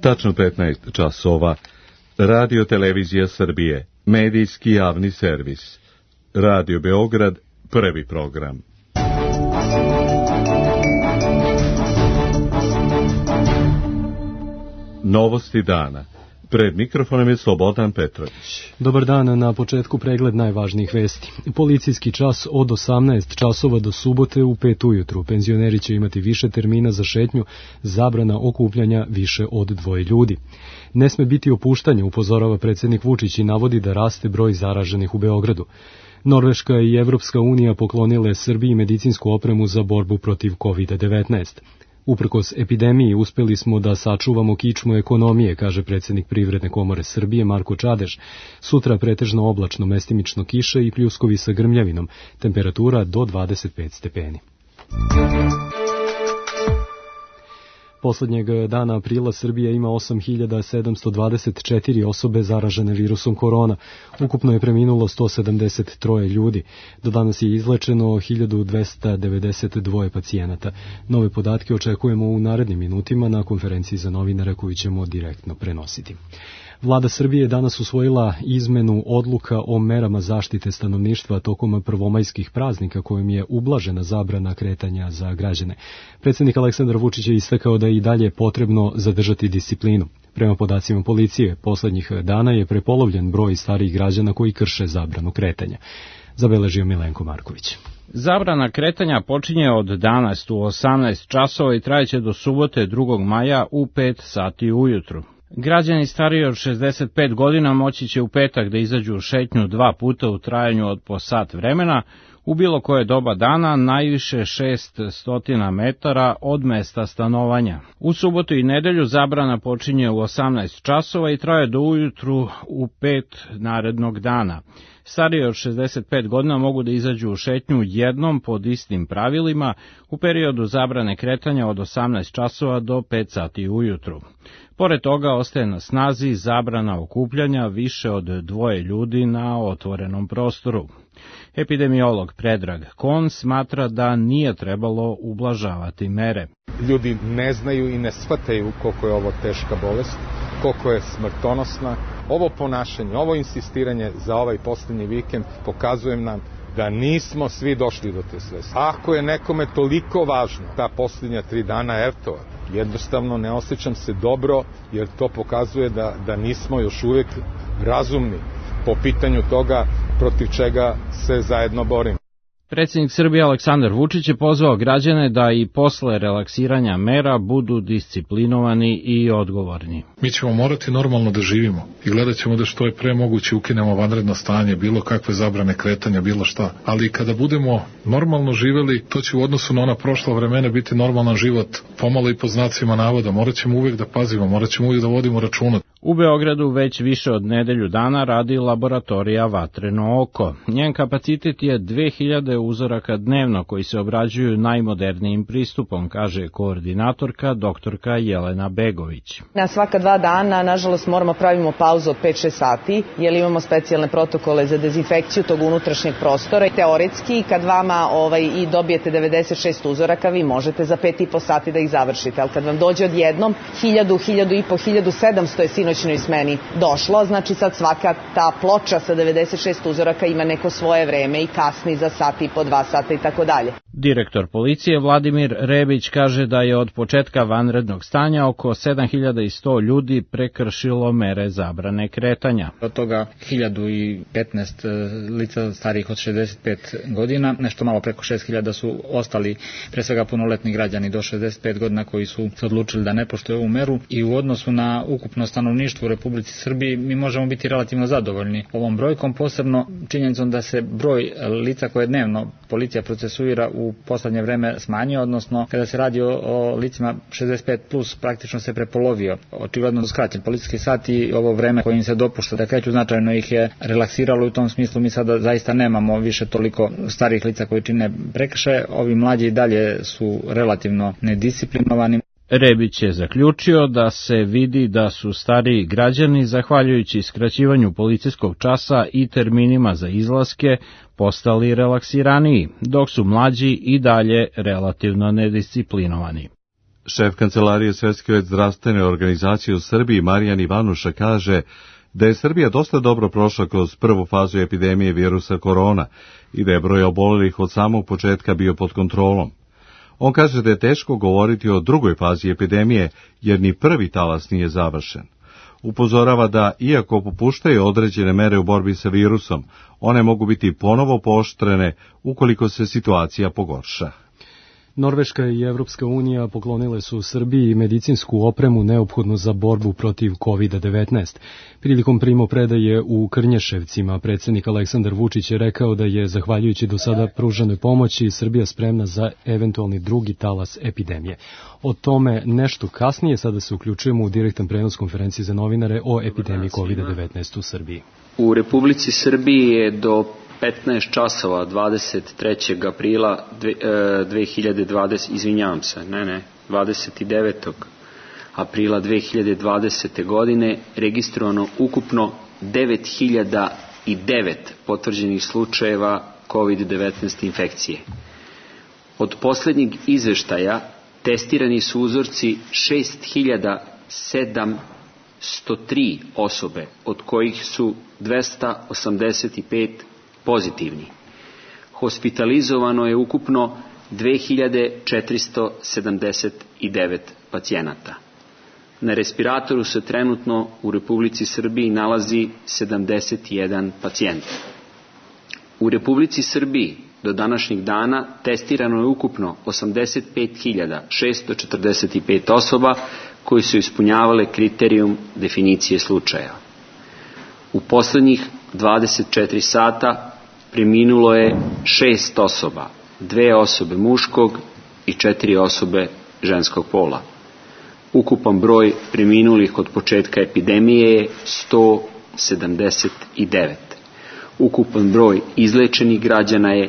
Tačno 15 časova. Radio Televizija Srbije, medijski javni servis. Radio Beograd, prvi program. Novosti dana. Pred mikrofonom je Slobodan Petrović. Dobar dan, na početku pregled najvažnijih vesti. Policijski čas od 18 časova do subote u 5 ujutru. Penzioneri će imati više termina za šetnju, zabrana okupljanja više od 2 ljudi. Ne sme biti opuštanja, upozorava predsjednik Vučić i navodi da raste broj zaraženih u Beogradu. Norveška i Evropska unija poklonile Srbiji medicinsku opremu za borbu protiv COVID-19. Uprkos epidemiji uspeli smo da sačuvamo kičmu ekonomije, kaže predsjednik Privredne komore Srbije Marko Čadež. Sutra pretežno oblačno, mestimično kiše i pljuskovi sa grmljavinom, temperatura do 25 stepeni. Poslednjeg dana aprila Srbija ima 8.724 osobe zaražene virusom korona. Ukupno je preminulo 173 ljudi. Do danas je izlečeno 1.292 pacijenata. Nove podatke očekujemo u narednim minutima na konferenciji za novinare koju ćemo direktno prenositi. Vlada Srbije je danas usvojila izmenu odluka o merama zaštite stanovništva tokom prvomajskih praznika kojim je ublažena zabrana kretanja za građane. Predsjednik Aleksandar Vučić je istakao da je i dalje potrebno zadržati disciplinu. Prema podacima policije, poslednjih dana je prepolovljen broj starijih građana koji krše zabranu kretanja. Zabeležio Milenko Marković. Zabrana kretanja počinje od danas u 18 časova i trajeće do subote 2. maja u 5 sati ujutru. Građani stariji od 65 godina moći će u petak da izađu u šetnju 2 puta u trajanju od po sat vremena, u bilo koje doba dana najviše 600 metara od mesta stanovanja. U subotu i nedelju zabrana počinje u 18 časova i traje do ujutru u 5 narednog dana. Stariji od 65 godina mogu da izađu u šetnju jednom pod istim pravilima u periodu zabrane kretanja od 18 časova do 5 sati ujutru. Pored toga ostaje na snazi zabrana okupljanja više od 2 ljudi na otvorenom prostoru. Epidemiolog Predrag Kon smatra da nije trebalo ublažavati mere. Ljudi ne znaju i ne shvataju koliko je ovo teška bolest, koliko je smrtonosna. Ovo ponašanje, ovo insistiranje za ovaj posljednji vikend pokazuje nam da nismo svi došli do te svesti. Ako je nekome toliko važno ta posljednja 3 dana, eto, jednostavno ne osjećam se dobro jer to pokazuje da nismo još uvijek razumni po pitanju toga protiv čega se zajedno borimo. Predsjednik Srbije Aleksandar Vučić je pozvao građane da i posle relaksiranja mera budu disciplinovani i odgovorni. Mi ćemo morati normalno da živimo i gledat ćemo da što je pre moguće ukinemo vanredno stanje, bilo kakve zabrane kretanja, bilo šta. Ali kada budemo normalno živeli, to će u odnosu na ona prošla vremena biti normalan život, pomalo i po znacima navoda. Morat ćemo uvijek da pazimo, morat ćemo uvijek da vodimo računa. U Beogradu već više od nedelju dana radi laboratorija Vatreno oko. Njen kapacitet je 2000 uzoraka dnevno koji se obrađuju najmodernijim pristupom, kaže koordinatorka doktorka Jelena Begović. Na svaka 2 dana, nažalost, moramo pravimo pauzu od 5-6 sati, jer imamo specijalne protokole za dezinfekciju tog unutrašnjeg prostora. Teoretski, kad vama i dobijete 96 uzoraka, vi možete za 5,5 sati da ih završite, ali kad vam dođe odjednom 1000, 1500, 1700 je sinoćnoj smeni došlo, znači sad svaka ta ploča sa 96 uzoraka ima neko svoje vreme i kasni za sat i po 2 sata i tako dalje. Direktor policije Vladimir Rebić kaže da je od početka vanrednog stanja oko 7100 ljudi prekršilo mere zabrane kretanja. Od toga 1015 lica starijih od 65 godina, nešto malo preko 6000 su ostali, pre svega punoletni građani do 65 godina koji su se odlučili da ne poštuju ovu meru i u odnosu na ukupno stanovništvo u Republici Srbiji mi možemo biti relativno zadovoljni ovom brojkom, posebno činjenicom da se broj lica koje dnevno policija procesuira u poslednje vreme smanjio, odnosno kada se radi o licima 65 plus praktično se prepolovio. Očigledno skraćen policijski sat i ovo vreme koje im se dopušta da kreću značajno ih je relaksiralo i u tom smislu mi sada zaista nemamo više toliko starih lica koji čine prekršaje. Ovi mlađi i dalje su relativno nedisciplinovani. Rebić je zaključio da se vidi da su stariji građani, zahvaljujući skraćivanju policijskog časa i terminima za izlaske, postali relaksiraniji, dok su mlađi i dalje relativno nedisciplinovani. Šef Kancelarije Svjetske zdravstvene organizacije u Srbiji Marijan Ivanuša kaže da je Srbija dosta dobro prošla kroz prvu fazu epidemije virusa korona i da je broj obolelih od samog početka bio pod kontrolom. On kaže da je teško govoriti o drugoj fazi epidemije jer ni prvi talas nije završen. Upozorava da, iako popuštaju određene mere u borbi sa virusom, one mogu biti ponovo pooštrene ukoliko se situacija pogorša. Norveška i Evropska unija poklonile su Srbiji medicinsku opremu neophodnu za borbu protiv COVID-19. Prilikom primopredaje u Krnješevcima predsjednik Aleksandar Vučić je rekao da je, zahvaljujući do sada pruženoj pomoći, Srbija spremna za eventualni drugi talas epidemije. O tome nešto kasnije, sada se uključujemo u direktan prenos konferencije za novinare o epidemiji COVID-19 u Srbiji. U Republici Srbiji je do 15 časova 23. aprila 29. aprila 2020. godine registrovano ukupno 9009 potvrđenih slučajeva COVID-19 infekcije. Od posljednjeg izveštaja testirani su uzorci 6703 osobe, od kojih su 285 pozitivni. Hospitalizovano je ukupno 2479 pacijenata. Na respiratoru se trenutno u Republici Srbiji nalazi 71 pacijent. U Republici Srbiji do današnjeg dana testirano je ukupno 85.645 osoba koji su ispunjavale kriterijum definicije slučaja. U posljednjih 24 sata preminulo je 6 osoba, 2 osobe muškog i 4 osobe ženskog pola. Ukupan broj preminulih od početka epidemije je 179. Ukupan broj izlečenih građana je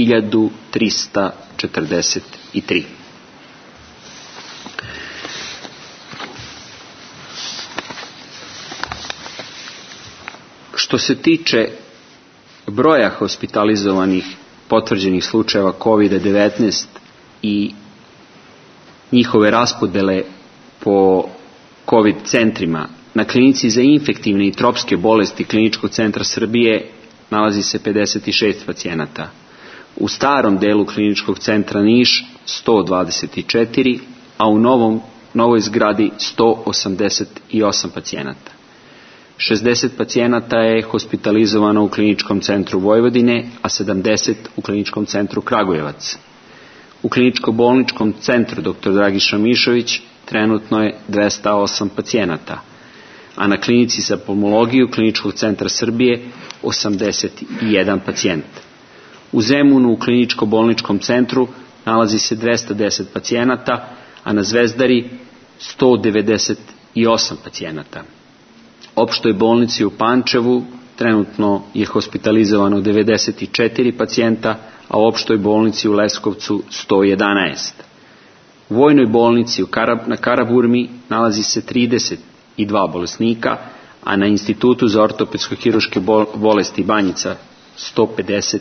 1343. Što se tiče broja hospitalizovanih potvrđenih slučajeva COVID-19 i njihove raspodele po COVID centrima, na klinici za infektivne i tropske bolesti Kliničkog centra Srbije nalazi se 56 pacijenata. U starom delu Kliničkog centra Niš 124, a u novoj zgradi 188 pacijenata. 60 pacijenata je hospitalizovano u Kliničkom centru Vojvodine, a 70 u Kliničkom centru Kragujevac. U Kliničko-bolničkom centru dr. Dragiša Mišović trenutno je 208 pacijenata, a na klinici za pulmologiju Kliničkog centra Srbije 81 pacijent. U Zemunu u Kliničko-bolničkom centru nalazi se 210 pacijenata, a na Zvezdari 198 pacijenata. Opštoj bolnici u Pančevu trenutno je hospitalizovano 94 pacijenta, a u opštoj bolnici u Leskovcu 111. U vojnoj bolnici na Karaburmi nalazi se 32 bolesnika, a na Institutu za ortopedsko-hiruške bolesti Banjica 152.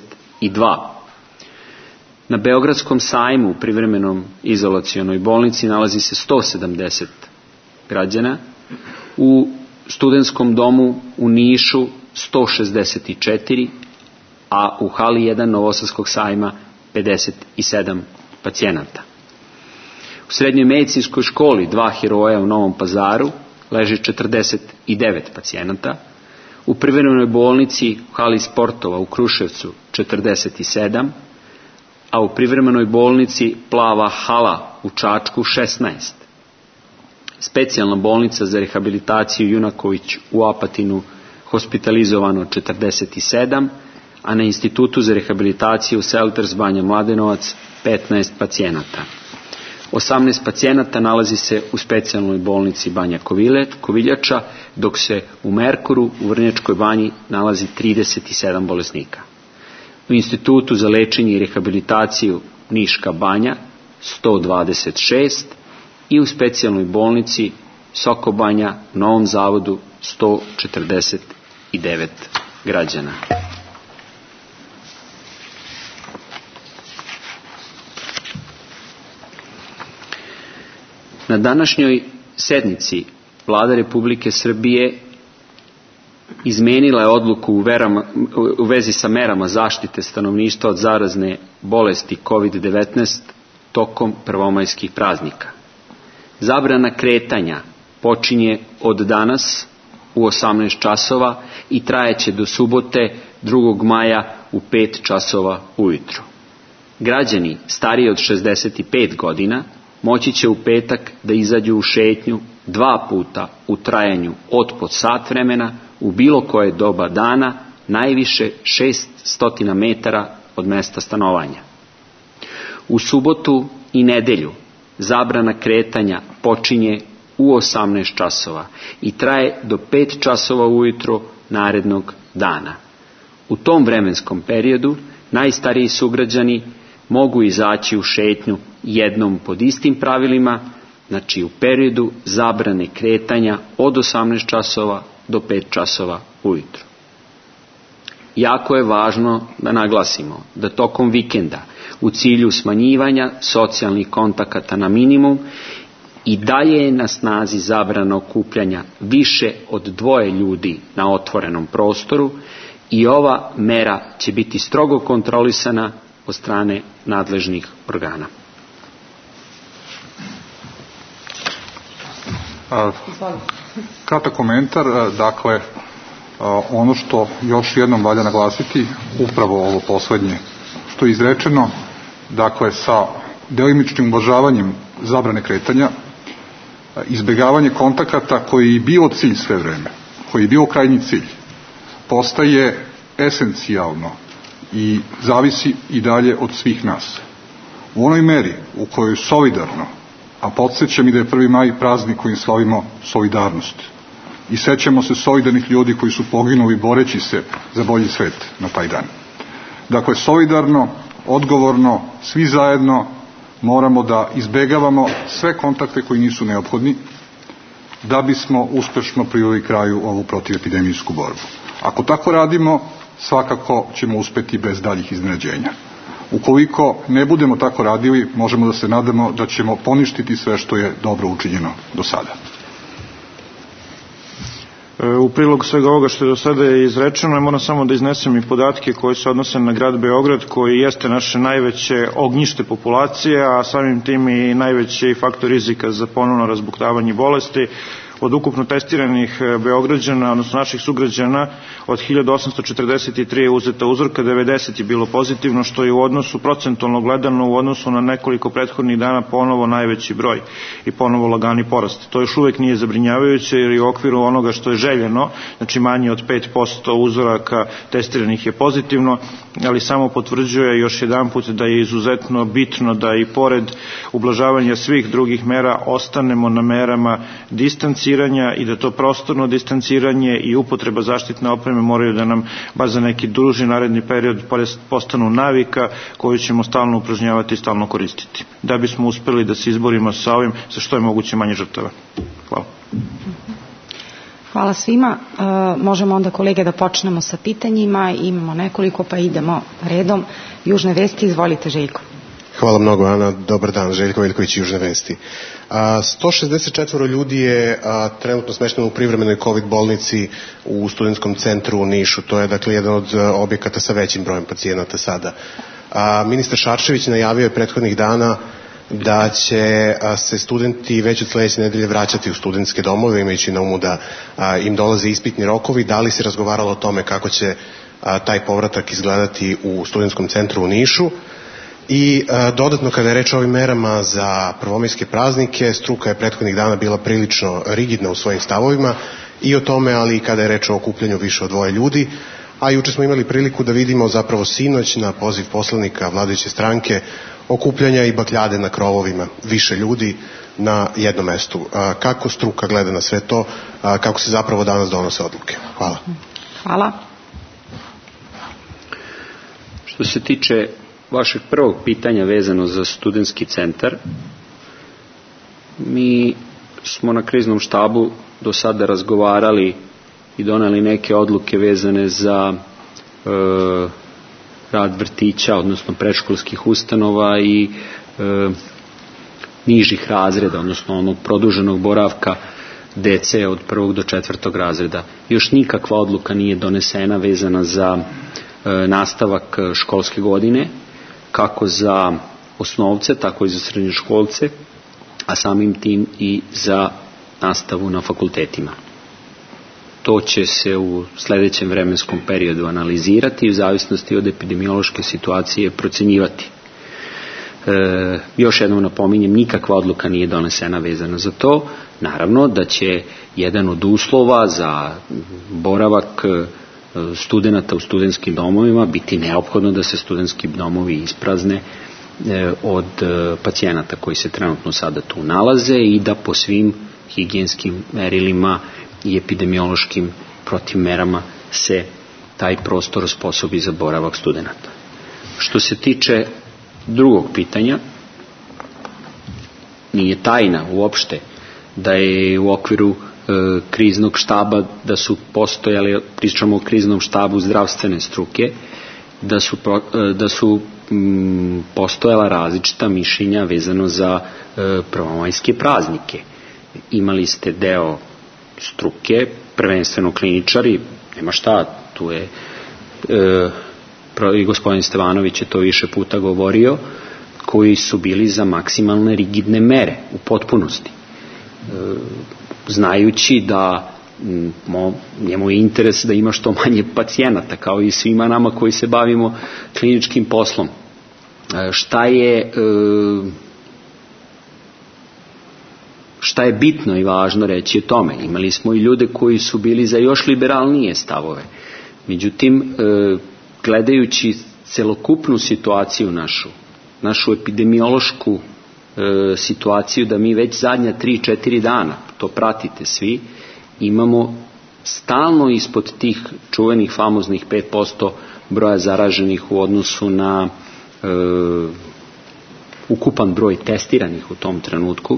Na Beogradskom sajmu u privremenom izolacionoj bolnici nalazi se 170 građana, u Studentskom domu u Nišu 164, a u hali 1 Novosadskog sajma 57 pacijenata. U Srednjoj medicinskoj školi 2 Heroja u Novom Pazaru leži 49 pacijenata, u privremenoj bolnici u hali sportova u Kruševcu 47, a u privremenoj bolnici Plava hala u Čačku 16. Specijalna bolnica za rehabilitaciju Junaković u Apatinu hospitalizovano 47, a na Institutu za rehabilitaciju Selters Banja Mladenovac 15 pacijenata. 18 pacijenata nalazi se u specijalnoj bolnici Banja Koviljača, dok se u Merkuru u Vrnjačkoj banji nalazi 37 bolesnika. U Institutu za lečenje i rehabilitaciju Niška banja 126 i u specijalnoj bolnici Sokobanja u Novom Zavodu 149 građana. Na današnjoj sednici Vlada Republike Srbije izmenila je odluku u vezi sa merama zaštite stanovništva od zarazne bolesti COVID-19 tokom prvomajskih praznika. Zabrana kretanja počinje od danas u 18 časova i trajeće do subote 2. maja u 5 časova ujutro. Građani stariji od 65 godina moći će u petak da izađu u šetnju 2 puta u trajanju od po sat vremena u bilo koje doba dana, najviše 600 metara od mesta stanovanja. U subotu i nedelju zabrana kretanja počinje u 18 časova i traje do 5 časova ujutro narednog dana. U tom vremenskom periodu najstariji sugrađani mogu izaći u šetnju jednom pod istim pravilima, znači u periodu zabrane kretanja od 18 časova do 5 časova ujutro. Jako je važno da naglasimo da tokom vikenda u cilju smanjivanja socijalnih kontakata na minimum i dalje je na snazi zabrana okupljanja više od 2 ljudi na otvorenom prostoru i ova mera će biti strogo kontrolisana od strane nadležnih organa. Kratak komentar, dakle, ono što još jednom valja naglasiti, upravo ovo poslednje što je izrečeno, dakle, sa delimičnim ublažavanjem zabrane kretanja, izbjegavanje kontakata koji je bio cilj sve vreme, koji je bio krajnji cilj, postaje esencijalno i zavisi i dalje od svih nas. U onoj meri u kojoj solidarno, a podsjećam i da je 1. maj praznik kojim slavimo solidarnost i sećamo se solidarnih ljudi koji su poginuli boreći se za bolji svet na taj dan. Dakle, solidarno, odgovorno, svi zajedno moramo da izbegavamo sve kontakte koji nisu neophodni da bismo uspešno priveli kraju ovu protivepidemijsku borbu. Ako tako radimo, svakako ćemo uspeti bez daljih iznenađenja. Ukoliko ne budemo tako radili, možemo da se nadamo da ćemo poništiti sve što je dobro učinjeno do sada. U prilog svega ovoga što je do sada izrečeno, moram samo da iznesem i podatke koji se odnose na grad Beograd, koji jeste naše najveće ognjište populacije, a samim tim i najveći faktor rizika za ponovno razbuktavanje bolesti. Od ukupno testiranih Beograđana, odnosno naših sugrađana, od 1843 je uzeta uzorka, 90 je bilo pozitivno, što je u odnosu, procentualno gledano, u odnosu na nekoliko prethodnih dana ponovo najveći broj i ponovo lagani porast. To još uvek nije zabrinjavajuće, jer je u okviru onoga što je željeno, znači manje od 5% uzoraka testiranih je pozitivno, ali samo potvrđuje još jedan put da je izuzetno bitno da i pored ublažavanja svih drugih mera ostanemo na merama distanciranja i da to prostorno distanciranje i upotreba zaštitne opreme moraju da nam bar za neki duži naredni period postanu navika koju ćemo stalno upražnjavati i stalno koristiti, da bismo uspeli da se izborimo sa ovim sa što je moguće manje žrtava. Hvala. Hvala svima. Možemo onda, kolege, da počnemo sa pitanjima. Imamo nekoliko, pa idemo redom. Južne vesti, izvolite, Željko. Hvala mnogo, Ana. Dobar dan, Željko Veljković, Južne vesti. 164 ljudi je trenutno smešteno u privremenoj COVID bolnici u Studentskom centru u Nišu. To je, dakle, jedan od objekata sa većim brojem pacijenata sada. Ministar Šarčević najavio je prethodnih dana da će se studenti već od sledeće nedelje vraćati u studentske domove, imajući na umu da im dolaze ispitni rokovi. Da li se razgovaralo o tome kako će taj povratak izgledati u Studentskom centru u Nišu? I dodatno, kada je reč o ovim merama za prvomajske praznike, struka je prethodnih dana bila prilično rigidna u svojim stavovima i o tome, ali i kada je reč o okupljanju više od 2 ljudi. A juče smo imali priliku da vidimo zapravo sinoć na poziv poslanika vladajuće stranke okupljanja i bakljade na krovovima više ljudi na jednom mestu. Kako struka gleda na sve to, kako se zapravo danas donose odluke? Hvala. Hvala. Što se tiče vašeg prvog pitanja vezano za studentski centar, mi smo na kriznom štabu do sada razgovarali i doneli neke odluke vezane za rad vrtića, odnosno predškolskih ustanova i nižih razreda, odnosno onog produženog boravka dece od 1. do 4. razreda. Još nikakva odluka nije donesena vezana za nastavak školske godine, kako za osnovce, tako i za srednjoškolce, a samim tim i za nastavu na fakultetima. To će se u sledećem vremenskom periodu analizirati i u zavisnosti od epidemiološke situacije procenjivati. Još jednom napominjem, nikakva odluka nije donesena vezana za to. Naravno da će jedan od uslova za boravak studenata u studentskim domovima biti neophodno da se studentski domovi isprazne od pacijenata koji se trenutno sada tu nalaze i da po svim higijenskim merilima i epidemiološkim protivmerama se taj prostor osposobi za boravak studenata. Što se tiče drugog pitanja, nije tajna uopšte da je u okviru kriznog štaba, da su postojali, pričamo o kriznom štabu zdravstvene struke, da su postojala različita mišljenja vezano za prvomajske praznike. Imali ste deo struke, prvenstveno kliničari, nema šta, tu je i gospodin Stevanović je to više puta govorio, koji su bili za maksimalne rigidne mere u potpunosti. Znajući da njemu je interes da ima što manje pacijenata, kao i svima nama koji se bavimo kliničkim poslom. Šta je bitno i važno reći o tome? Imali smo i ljude koji su bili za još liberalnije stavove. Međutim, gledajući celokupnu situaciju našu epidemiološku situaciju, da mi već zadnja 3-4 dana, to pratite svi, imamo stalno ispod tih čuvenih famoznih 5% broja zaraženih u odnosu na ukupan broj testiranih u tom trenutku,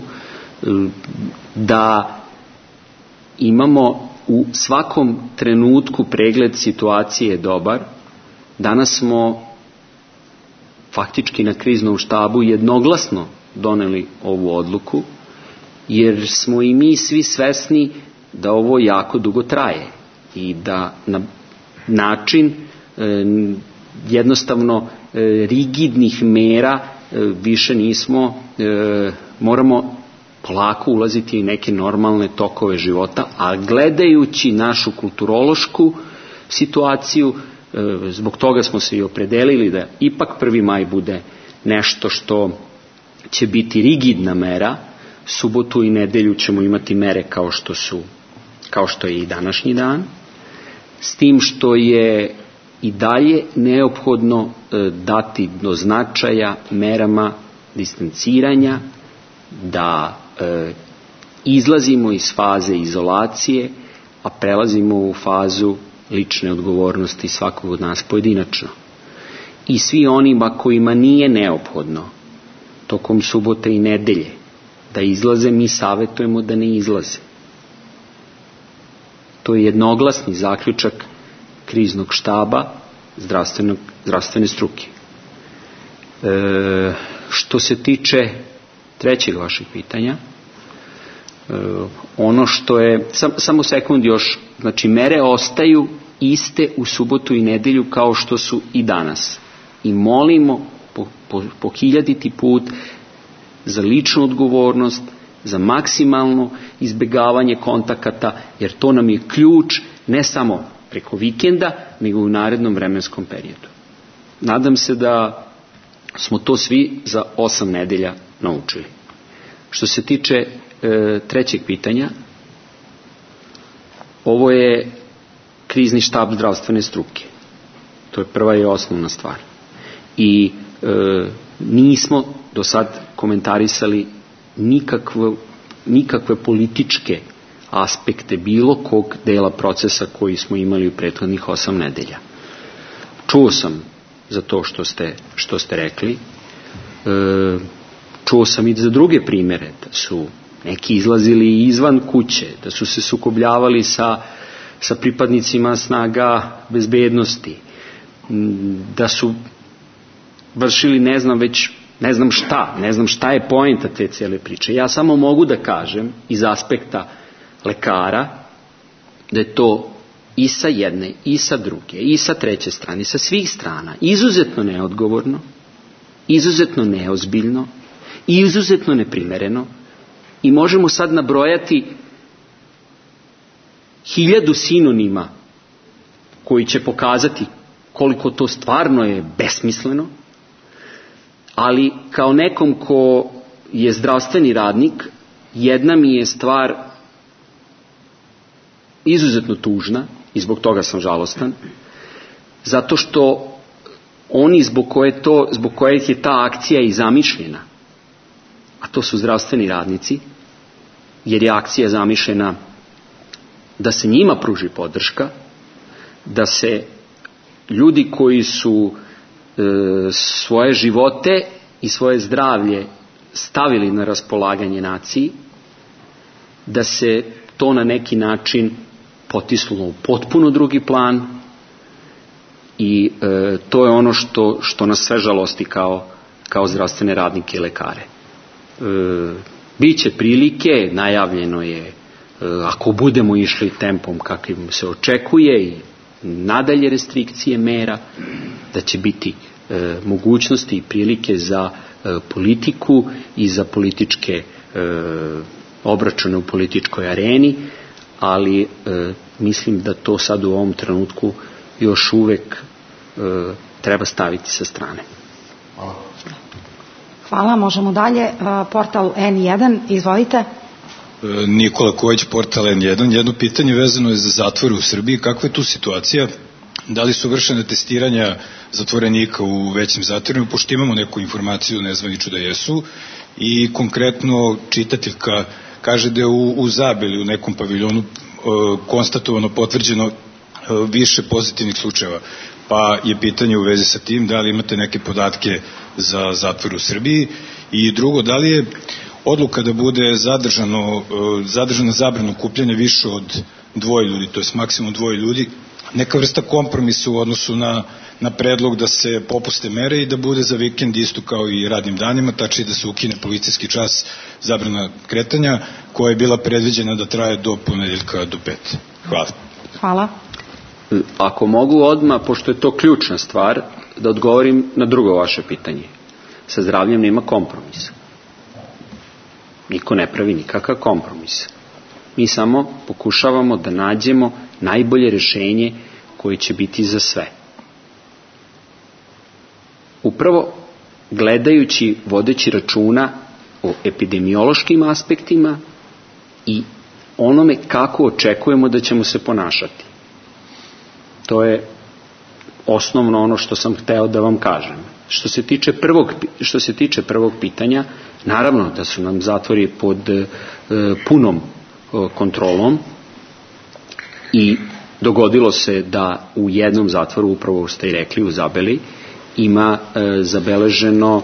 da imamo u svakom trenutku pregled situacije dobar. Danas smo faktički na kriznom štabu jednoglasno doneli ovu odluku, jer smo i mi svi svesni da ovo jako dugo traje i da na način jednostavno rigidnih mera više nismo, moramo polako ulaziti i neke normalne tokove života, a gledajući našu kulturološku situaciju, zbog toga smo se i opredelili da ipak 1. maj bude nešto što će biti rigidna mera. Subotu i nedelju ćemo imati mere kao što je i današnji dan, s tim što je i dalje neophodno dati do značaja merama distanciranja, da izlazimo iz faze izolacije, a prelazimo u fazu lične odgovornosti svakog od nas pojedinačno. I svi onima kojima nije neophodno tokom subote i nedelje da izlaze, mi savjetujemo da ne izlaze. To je jednoglasni zaključak kriznog štaba zdravstvene struke. Što se tiče trećeg vašeg pitanja, ono što je, samo sekund još, znači mere ostaju iste u subotu i nedelju kao što su i danas. I molimo po hiljaditi put za ličnu odgovornost, za maksimalno izbjegavanje kontakata, jer to nam je ključ ne samo preko vikenda, nego u narednom vremenskom periodu. Nadam se da smo to svi za 8 nedelja naučili. Što se tiče trećeg pitanja, ovo je krizni štab zdravstvene struke. To je prva i osnovna stvar. I nismo do sad komentarisali nikakve političke aspekte bilo kog dela procesa koji smo imali u prethodnih 8 nedelja. Čuo sam za to što ste rekli. Čuo sam i za druge primjere, da su neki izlazili izvan kuće, da su se sukobljavali sa pripadnicima snaga bezbednosti, da su vršili ne znam već Ne znam šta je poenta te cijele priče. Ja samo mogu da kažem iz aspekta lekara da je to i sa jedne, i sa druge, i sa treće strane, sa svih strana izuzetno neodgovorno, izuzetno neozbiljno i izuzetno neprimereno, i možemo sad nabrojati 1000 sinonima koji će pokazati koliko to stvarno je besmisleno, ali kao nekom ko je zdravstveni radnik, jedna mi je stvar izuzetno tužna i zbog toga sam žalostan, zato što oni zbog kojih je ta akcija i zamišljena, a to su zdravstveni radnici, jer je akcija zamišljena da se njima pruži podrška, da se ljudi koji su svoje živote i svoje zdravlje stavili na raspolaganje naciji, da se to na neki način potisnulo u potpuno drugi plan, i to je ono što nas sve žalosti kao zdravstvene radnike i lekare. Biće prilike, najavljeno je, ako budemo išli tempom kakvim se očekuje i nadalje restrikcije mera, da će biti mogućnosti i prilike za politiku i za političke obračune u političkoj areni, ali mislim da to sad u ovom trenutku još uvek treba staviti sa strane. Hvala, možemo dalje. Portal N1, izvolite. Nikola Kojić, portal N1. Jedno pitanje vezano je za zatvore u Srbiji. Kakva je tu situacija? Da li su vršene testiranja zatvorenika u većim zatvorima, pošto imamo neku informaciju, nezvaniču da jesu, i konkretno čitateljka kaže da je u Zabeli, u nekom paviljonu, konstatovano, potvrđeno više pozitivnih slučajeva. Pa je pitanje u vezi sa tim, da li imate neke podatke za zatvor u Srbiji? I drugo, da li je odluka da bude zadržana zabrana okupljanja više od 2 ljudi, to je maksimum 2 ljudi, neka vrsta kompromisa u odnosu na predlog da se popuste mere i da bude za vikend isto kao i radnim danima, tačnije da se ukine policijski čas, zabrana kretanja, koja je bila predviđena da traje do ponedeljka do 5. Hvala. Hvala. Ako mogu odmah, pošto je to ključna stvar, da odgovorim na drugo vaše pitanje. Sa zdravljem nema kompromisa. Niko ne pravi nikakav kompromis. Mi samo pokušavamo da nađemo najbolje rešenje koje će biti za sve. Upravo gledajući, vodeći računa o epidemiološkim aspektima i onome kako očekujemo da ćemo se ponašati. To je osnovno ono što sam hteo da vam kažem. Što se tiče prvog pitanja, naravno da su nam zatvori pod punom kontrolom i dogodilo se da u jednom zatvoru, upravo ste i rekli, u Zabeli, ima zabeleženo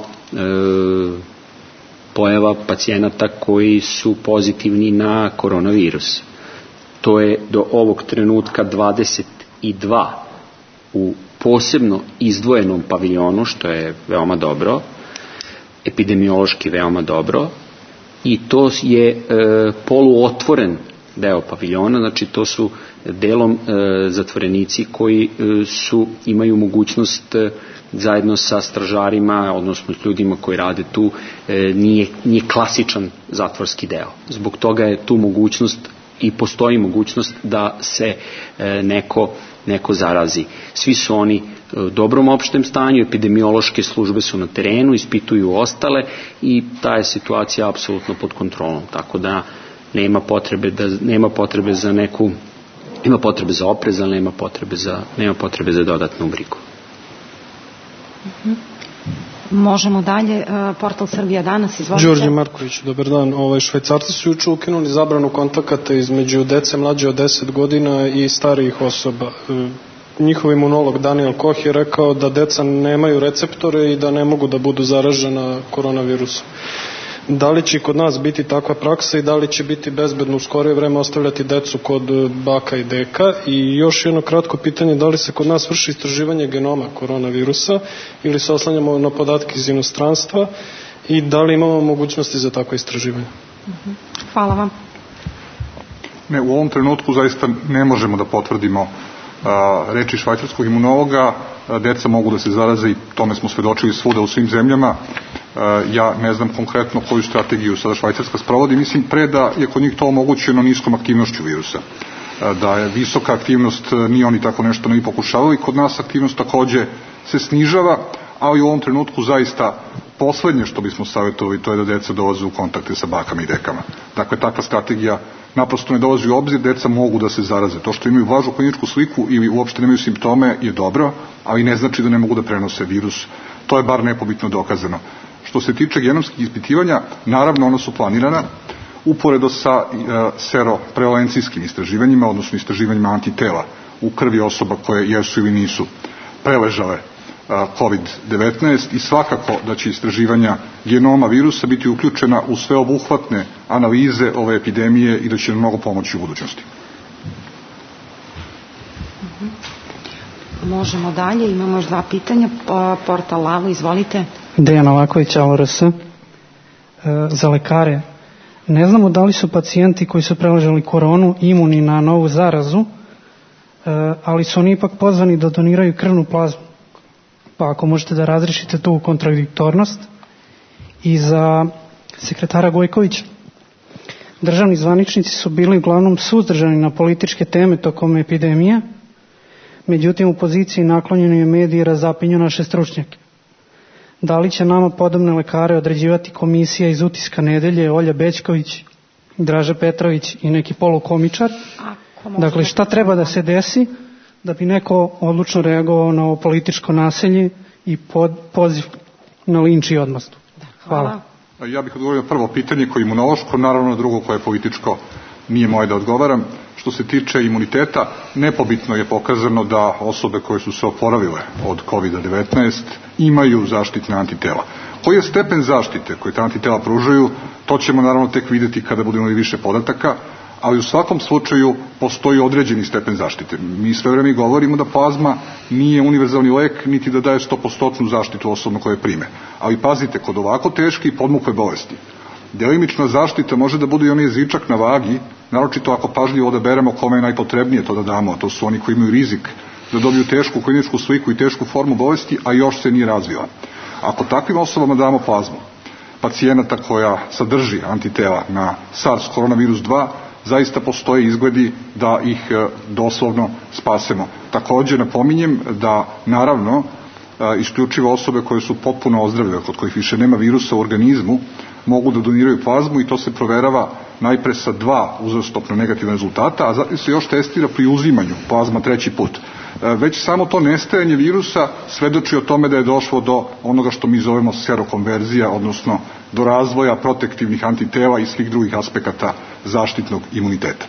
pojava pacijenata koji su pozitivni na koronavirus. To je do ovog trenutka 22 u posebno izdvojenom paviljonu, što je veoma dobro, epidemiološki veoma dobro, i to je poluotvoren deo paviljona, znači to su delom zatvorenici koji imaju mogućnost zajedno sa stražarima, odnosno ljudima koji rade tu, nije klasičan zatvorski deo. Zbog toga je tu mogućnost i postoji mogućnost da se neko zarazi. Svi su oni u dobrom opštem stanju, epidemiološke službe su na terenu, ispituju ostale i ta je situacija apsolutno pod kontrolom, tako da nema potrebe za neku, ima potrebe za oprez, ali nema potrebe za dodatnu brigu. Možemo dalje. Portal Srbija danas, izvolite. Đorđe Marković, dobar dan. Švajcarci su juče ukinuli zabranu kontakata između dece mlađe od 10 godina i starijih osoba. Njihov imunolog Daniel Koh je rekao da deca nemaju receptore i da ne mogu da budu zaražena koronavirusom. Da li će kod nas biti takva praksa i da li će biti bezbedno u skorije vreme ostavljati decu kod baka i deka? I još jedno kratko pitanje, da li se kod nas vrši istraživanje genoma koronavirusa ili se oslanjamo na podatke iz inostranstva i da li imamo mogućnosti za takvo istraživanje? Hvala vam. Ne, u ovom trenutku zaista ne možemo da potvrdimo reči švajcarskog imunologa. Deca mogu da se zaraze i tome smo svedočili svuda u svim zemljama. Ja ne znam konkretno koju strategiju sada Švajcarska sprovodi. Mislim pre da je kod njih to omogućeno niskom aktivnošću virusa. Da je visoka aktivnost, ni oni tako nešto ne pokušavali. Kod nas aktivnost takođe se snižava, ali u ovom trenutku zaista poslednje što bismo savjetovali to je da deca dolaze u kontakte sa bakama i dekama. Dakle, takva strategija naprosto ne dolazi u obzir, deca mogu da se zaraze. To što imaju blažu kliničku sliku ili uopšte nemaju simptome je dobro, ali ne znači da ne mogu da prenose virus. To je bar nepobitno dokazano. Što se tiče genomskih ispitivanja, naravno ona su planirana uporedo sa seroprevalencijskim istraživanjima, odnosno istraživanjima antitela u krvi osoba koje jesu ili nisu preležale COVID-19 i svakako da će istraživanja genoma virusa biti uključena u sveobuhvatne analize ove epidemije i da će mnogo pomoći u budućnosti. Možemo dalje, imamo još 2 pitanja. Portal Lavo, izvolite. Dejan Novaković, ALRS. Za lekare, ne znamo da li su pacijenti koji su preležali koronu imuni na novu zarazu, ali su oni ipak pozvani da doniraju krvnu plazmu. Pa ako možete da razrešite tu kontradiktornost. I za sekretara Gojkovića, državni zvaničnici su bili uglavnom suzdržani na političke teme tokom epidemije, međutim u poziciji naklonjeni je mediji razapinju naše stručnjake. Da li će nama podobne lekare određivati komisija iz Utiska nedelje, Olja Bećković, Draža Petrović i neki polukomičar? Dakle, šta treba da se desi da bi neko odlučno reagovao na ovo političko nasilje i poziv na linč i odmastu? Hvala. Ja bih odgovorio na prvo pitanje koje je imunološko, naravno na drugo koje je političko, nije moje da odgovaram. Što se tiče imuniteta, nepobitno je pokazano da osobe koje su se oporavile od COVID-19 imaju zaštitne antitela. Koji je stepen zaštite koje ta antitela pružaju, to ćemo naravno tek vidjeti kada budemo imali više podataka, ali u svakom slučaju postoji određeni stepen zaštite. Mi sve vreme govorimo da plazma nije univerzalni lek, niti da daje 100% zaštitu osobno koje prime. Ali pazite, kod ovako teške i podmukle bolesti, delimična zaštita može da bude i onaj jezičak na vagi, naročito ako pažljivo odaberemo kome je najpotrebnije to da damo, a to su oni koji imaju rizik da dobiju tešku kliničku sliku i tešku formu bolesti, a još se nije razvila. Ako takvim osobama damo plazmu pacijenata koja sadrži antitela na SARS koronavirus 2, zaista postoje izgledi da ih doslovno spasemo. Također napominjem da naravno isključivo osobe koje su potpuno ozdravljene, kod kojih više nema virusa u organizmu, mogu da doniraju plazmu i to se proverava najpre sa 2 uzastopno negativna rezultata, a zatim se još testira pri uzimanju plazma 3. put. Već samo to nestajanje virusa svedoči o tome da je došlo do onoga što mi zovemo serokonverzija, odnosno do razvoja protektivnih antitela i svih drugih aspekata zaštitnog imuniteta.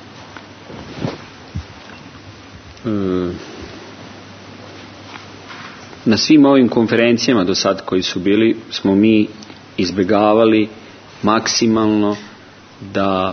Na svim ovim konferencijama do sad koji su bili smo mi izbjegavali maksimalno da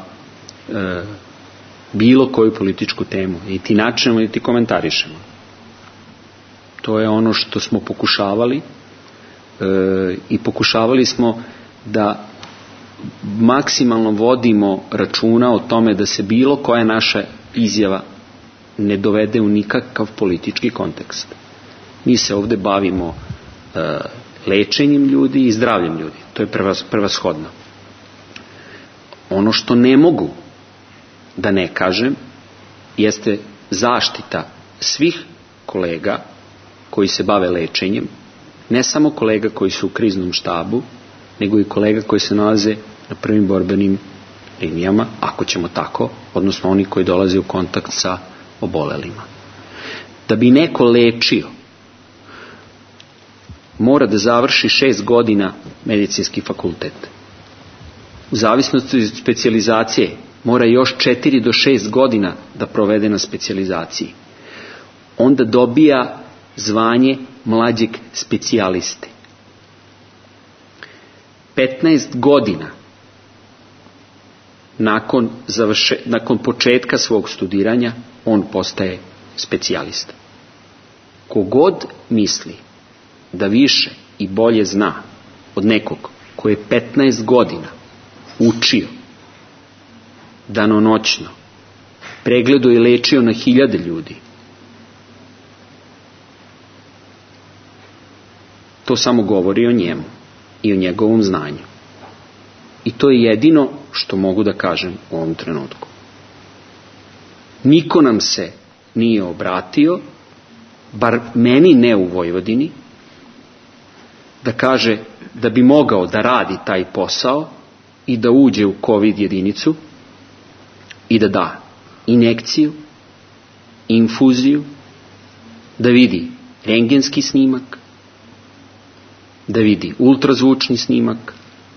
bilo koju političku temu niti načinemo niti komentarišemo. To je ono što smo pokušavali i pokušavali smo da maksimalno vodimo računa o tome da se bilo koja naša izjava ne dovede u nikakav politički kontekst. Mi se ovde bavimo lečenjem ljudi i zdravljem ljudi. To je prevashodno. Ono što ne mogu da ne kažem jeste zaštita svih kolega koji se bave lečenjem, ne samo kolega koji su u kriznom štabu, nego i kolega koji se nalaze na prvim borbenim linijama, ako ćemo tako, odnosno oni koji dolaze u kontakt sa obolelima. Da bi neko lečio, mora da završi 6 godina medicinski fakultet. U zavisnosti od specijalizacije mora još 4 do 6 godina da provede na specijalizaciji. Onda dobija zvanje mlađeg specijaliste. 15 godina nakon početka svog studiranja on postaje specijalista. Kogod misli da više i bolje zna od nekog koji je 15 godina učio danonoćno, pregledao i lečio na 1000 ljudi, to samo govori o njemu i o njegovom znanju. I to je jedino što mogu da kažem u ovom trenutku. Niko nam se nije obratio, bar meni ne u Vojvodini, da kaže da bi mogao da radi taj posao i da uđe u COVID jedinicu i da da injekciju, infuziju, da vidi rentgenski snimak, da vidi ultrazvučni snimak.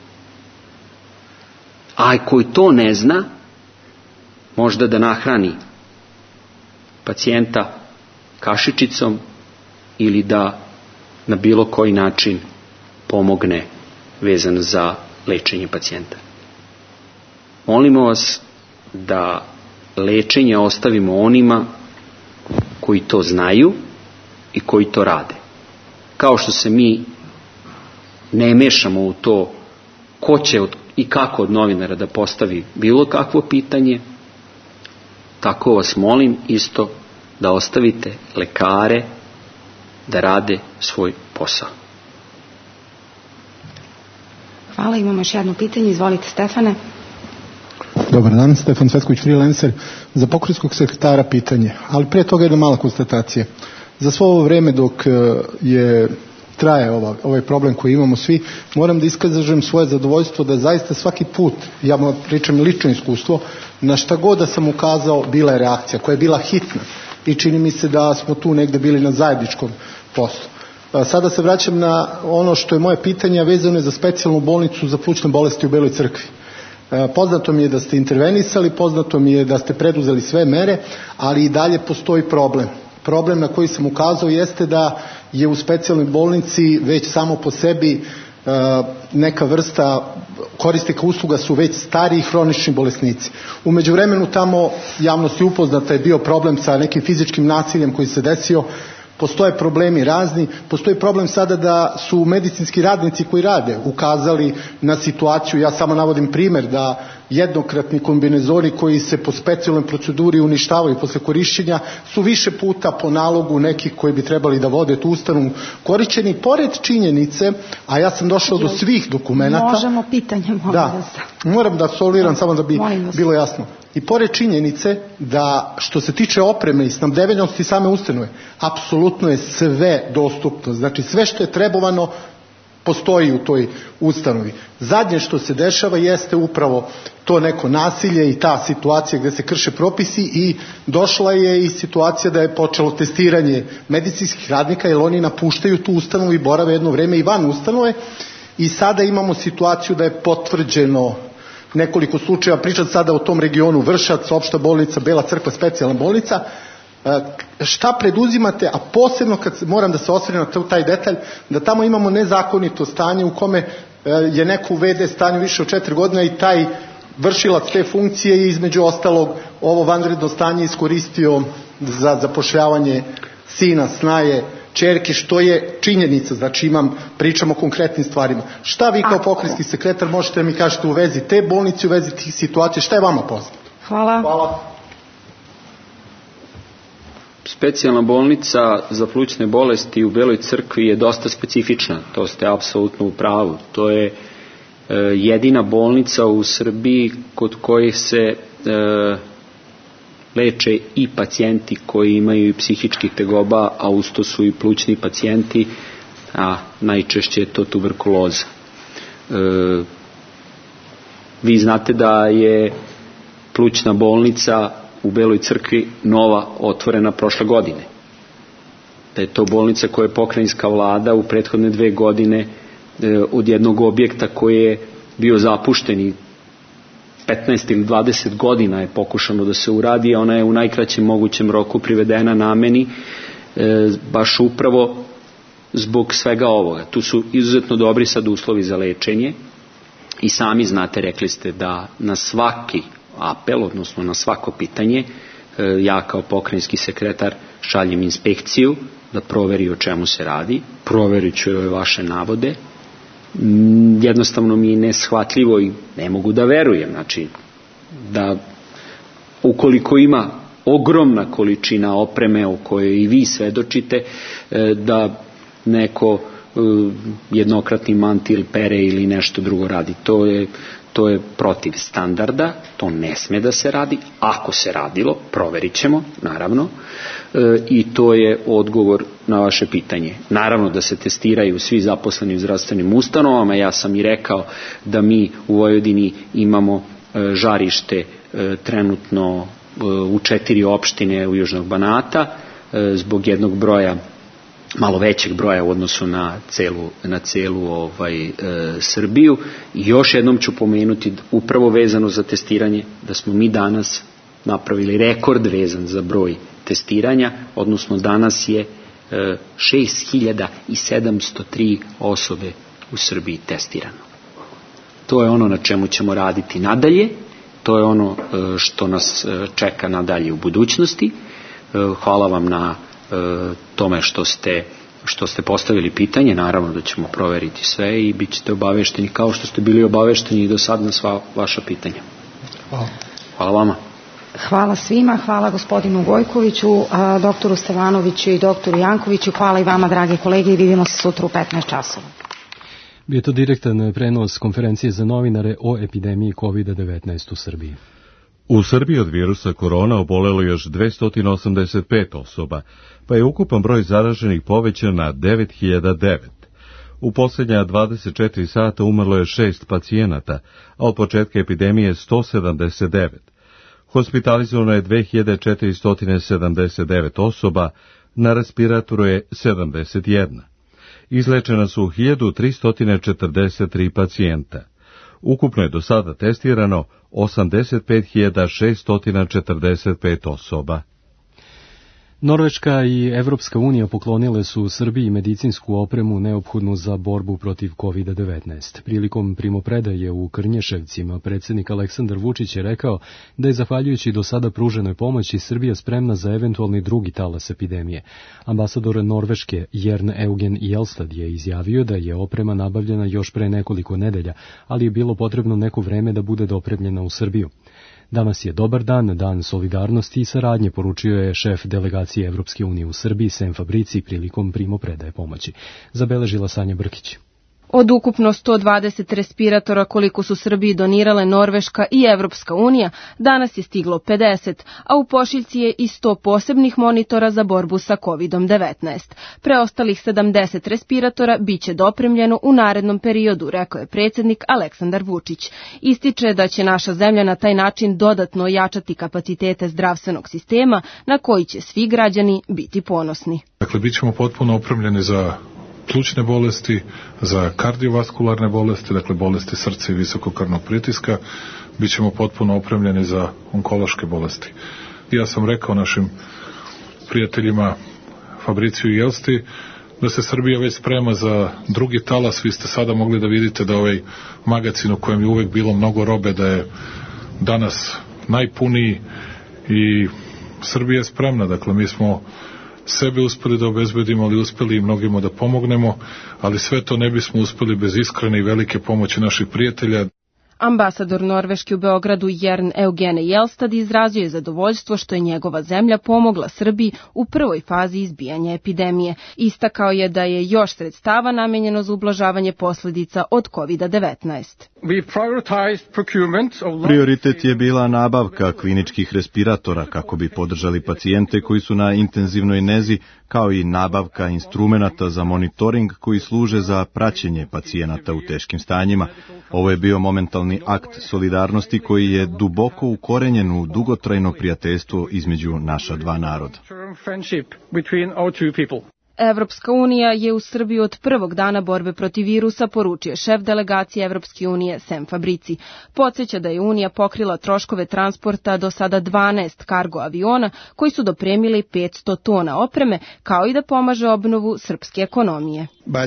A koji to ne zna, možda da nahrani pacijenta kašičicom ili da na bilo koji način pomogne vezano za lečenje pacijenta. Molimo vas da lečenje ostavimo onima koji to znaju i koji to rade. Kao što se mi ne mešamo u to ko će i kako od novinara da postavi bilo kakvo pitanje, tako vas molim isto da ostavite lekare da rade svoj posao. Hvala, imamo još jedno pitanje. Izvolite, Stefane. Dobar dan, Stefan Cvetković, freelancer. Za pokrajinskog sekretara pitanje, ali prije toga jedna mala konstatacija. Za svo ovo vreme dok traje ovaj problem koji imamo svi, moram da iskažem svoje zadovoljstvo da zaista svaki put, ja vam pričam lično iskustvo, na šta god da sam ukazao bila je reakcija koja je bila hitna i čini mi se da smo tu negde bili na zajedničkom poslu. Sada se vraćam na ono što je moje pitanje, vezano je za specijalnu bolnicu za plućne bolesti u Beloj Crkvi. Poznato mi je da ste intervenisali, poznato mi je da ste preduzeli sve mere, ali i dalje postoji problem. Problem na koji sam ukazao jeste da je u specijalnoj bolnici već samo po sebi neka vrsta korisnika usluga su već stariji hronični bolesnici. U međuvremenu tamo javnost je upoznata, je bio problem sa nekim fizičkim nasiljem koji se desio, postoje problemi razni, postoji problem sada da su medicinski radnici koji rade ukazali na situaciju, ja samo navodim primjer da jednokratni kombinezoni koji se po specijalnoj proceduri uništavaju posle korišćenja su više puta po nalogu nekih koji bi trebali da vode tu ustanovu korišćeni, pored činjenice, a ja sam došao do svih dokumenata. Možemo pitanje, moram da absolviram samo da bi bilo jasno. I pored činjenice da što se tiče opreme i snabdevenosti same ustanove, apsolutno je sve dostupno. Znači sve što je trebovano postoji u toj ustanovi. Zadnje što se dešava jeste upravo to neko nasilje i ta situacija gdje se krše propisi i došla je i situacija da je počelo testiranje medicinskih radnika jer oni napuštaju tu ustanovu i borave jedno vreme i van ustanove i sada imamo situaciju da je potvrđeno nekoliko slučajeva, pričam sada o tom regionu Vršac, opšta bolnica, Bela Crkva, specijalna bolnica. Šta preduzimate, a posebno kad moram da se osvrnem na taj detalj, da tamo imamo nezakonito stanje u kome je neko u VD stanju više od 4 godine i taj vršilac te funkcije i između ostalog ovo vanredno stanje iskoristio za zapošljavanje sina, snaje, ćerke, što je činjenica, znači pričamo o konkretnim stvarima. Šta vi kao pokrajinski sekretar možete da mi kažete u vezi te bolnice, u vezi tih situacija, šta je vama poznato? Hvala. Specijalna bolnica za plućne bolesti u Beloj Crkvi je dosta specifična, to ste apsolutno u pravu. To je jedina bolnica u Srbiji kod kojih se leče i pacijenti koji imaju i psihičkih tegoba, a usto su i plućni pacijenti, a najčešće je to tuberkuloza. Vi znate da je plućna bolnica u Beloj Crkvi nova otvorena prošle godine. Da je to bolnica koja je pokrajinska vlada u prethodne 2 godine od jednog objekta koji je bio zapušten i 15 ili 20 godina je pokušano da se uradi, a ona je u najkraćem mogućem roku privedena nameni baš upravo zbog svega ovoga. Tu su izuzetno dobri sad uslovi za lečenje, I sami znate, rekli ste da na svaki apel, odnosno na svako pitanje, ja kao pokrajinski sekretar šaljem inspekciju da proveri o čemu se radi, proverit ću ove vaše navode. Jednostavno mi je neshvatljivo i ne mogu da verujem, znači da ukoliko ima ogromna količina opreme o kojoj i vi svedočite, da neko jednokratni mantil pere ili nešto drugo radi. To je protiv standarda, to ne sme da se radi. Ako se radilo, proverit ćemo, naravno, i to je odgovor na vaše pitanje. Naravno da se testiraju svi zaposleni u zdravstvenim ustanovama. Ja sam i rekao da mi u Vojvodini imamo žarište trenutno u 4 opštine u Južnog Banata zbog jednog broja, malo većeg broja u odnosu na celu Srbiju. I još jednom ću pomenuti, upravo vezano za testiranje, da smo mi danas napravili rekord vezan za broj testiranja, odnosno danas je 6703 osobe u Srbiji testirano. To je ono na čemu ćemo raditi nadalje, to je ono što nas čeka nadalje u budućnosti. Hvala vam na tome što ste postavili pitanje. Naravno da ćemo proveriti sve i bit ćete obavešteni kao što ste bili obavešteni i do sad na sva vaša pitanja. Hvala vama. Hvala svima, hvala gospodinu Gojkoviću, doktoru Stevanoviću i doktoru Jankoviću. Hvala i vama, drage kolege, i vidimo se sutra u 15 časova. Bio je to direktan prenos konferencije za novinare o epidemiji COVID-19 u Srbiji. U Srbiji od virusa korona obolelo još 285 osoba, pa je ukupan broj zaraženih povećan na 9009. U posljednja 24 sata umrlo je 6 pacijenata, a od početka epidemije 179. Hospitalizovano je 2479 osoba, na respiratoru je 71. Izlečena su 1343 pacijenta. Ukupno je do sada testirano 85.645 osoba. Norveška i Evropska unija poklonile su Srbiji medicinsku opremu neophodnu za borbu protiv COVID-19. Prilikom primopredaje u Krnješevcima predsjednik Aleksandar Vučić je rekao da je zahvaljujući do sada pruženoj pomoći Srbija spremna za eventualni drugi talas epidemije. Ambasador Norveške Jern Eugen Jelstad je izjavio da je oprema nabavljena još pre nekoliko nedelja, ali je bilo potrebno neko vreme da bude dopremljena u Srbiju. Danas je dobar dan, dan solidarnosti i saradnje, poručio je šef delegacije Evropske unije u Srbiji Sem Fabrici prilikom primopredaje pomoći. Zabeležila Sanja Brkić. Od ukupno 120 respiratora koliko su Srbiji donirale Norveška i Evropska unija, danas je stiglo 50, a u pošiljci je i 100 posebnih monitora za borbu sa COVID-19. Preostalih 70 respiratora biće dopremljeno u narednom periodu, rekao je predsjednik Aleksandar Vučić. Ističe da će naša zemlja na taj način dodatno ojačati kapacitete zdravstvenog sistema na koji će svi građani biti ponosni. Dakle, bit ćemo potpuno opremljeni za plućne bolesti, za kardiovaskularne bolesti, dakle bolesti srca i visokog krvnog pritiska, bit ćemo potpuno opremljeni za onkološke bolesti. Ja sam rekao našim prijateljima Fabriciju i Jelsti da se Srbija već sprema za drugi talas. Vi ste sada mogli da vidite da ovaj magacin u kojem je uvek bilo mnogo robe, da je danas najpuniji i Srbija je spremna. Dakle, mi smo sebe uspeli da obezbedimo, ali uspeli i mnogima da pomognemo, ali sve to ne bismo uspeli bez iskrene i velike pomoći naših prijatelja. Ambasador Norveške u Beogradu Jern Eugene Jelstad izrazio je zadovoljstvo što je njegova zemlja pomogla Srbiji u prvoj fazi izbijanja epidemije. Istakao je da je još sredstava namenjeno za ublažavanje posljedica od COVID-19. Prioritet je bila nabavka kliničkih respiratora kako bi podržali pacijente koji su na intenzivnoj nezi, kao i nabavka instrumenata za monitoring koji služe za praćenje pacijenata u teškim stanjima. Ovo je bio momentalni akt solidarnosti koji je duboko ukorenjen u dugotrajno prijateljstvo između naša dva naroda. Evropska unija je u Srbiji od prvog dana borbe protiv virusa, poručio šef delegacije Evropske unije Sem Fabrici. Podsjeća da je Unija pokrila troškove transporta do sada 12 kargo aviona koji su dopremili 500 tona opreme, kao i da pomaže obnovu srpske ekonomije.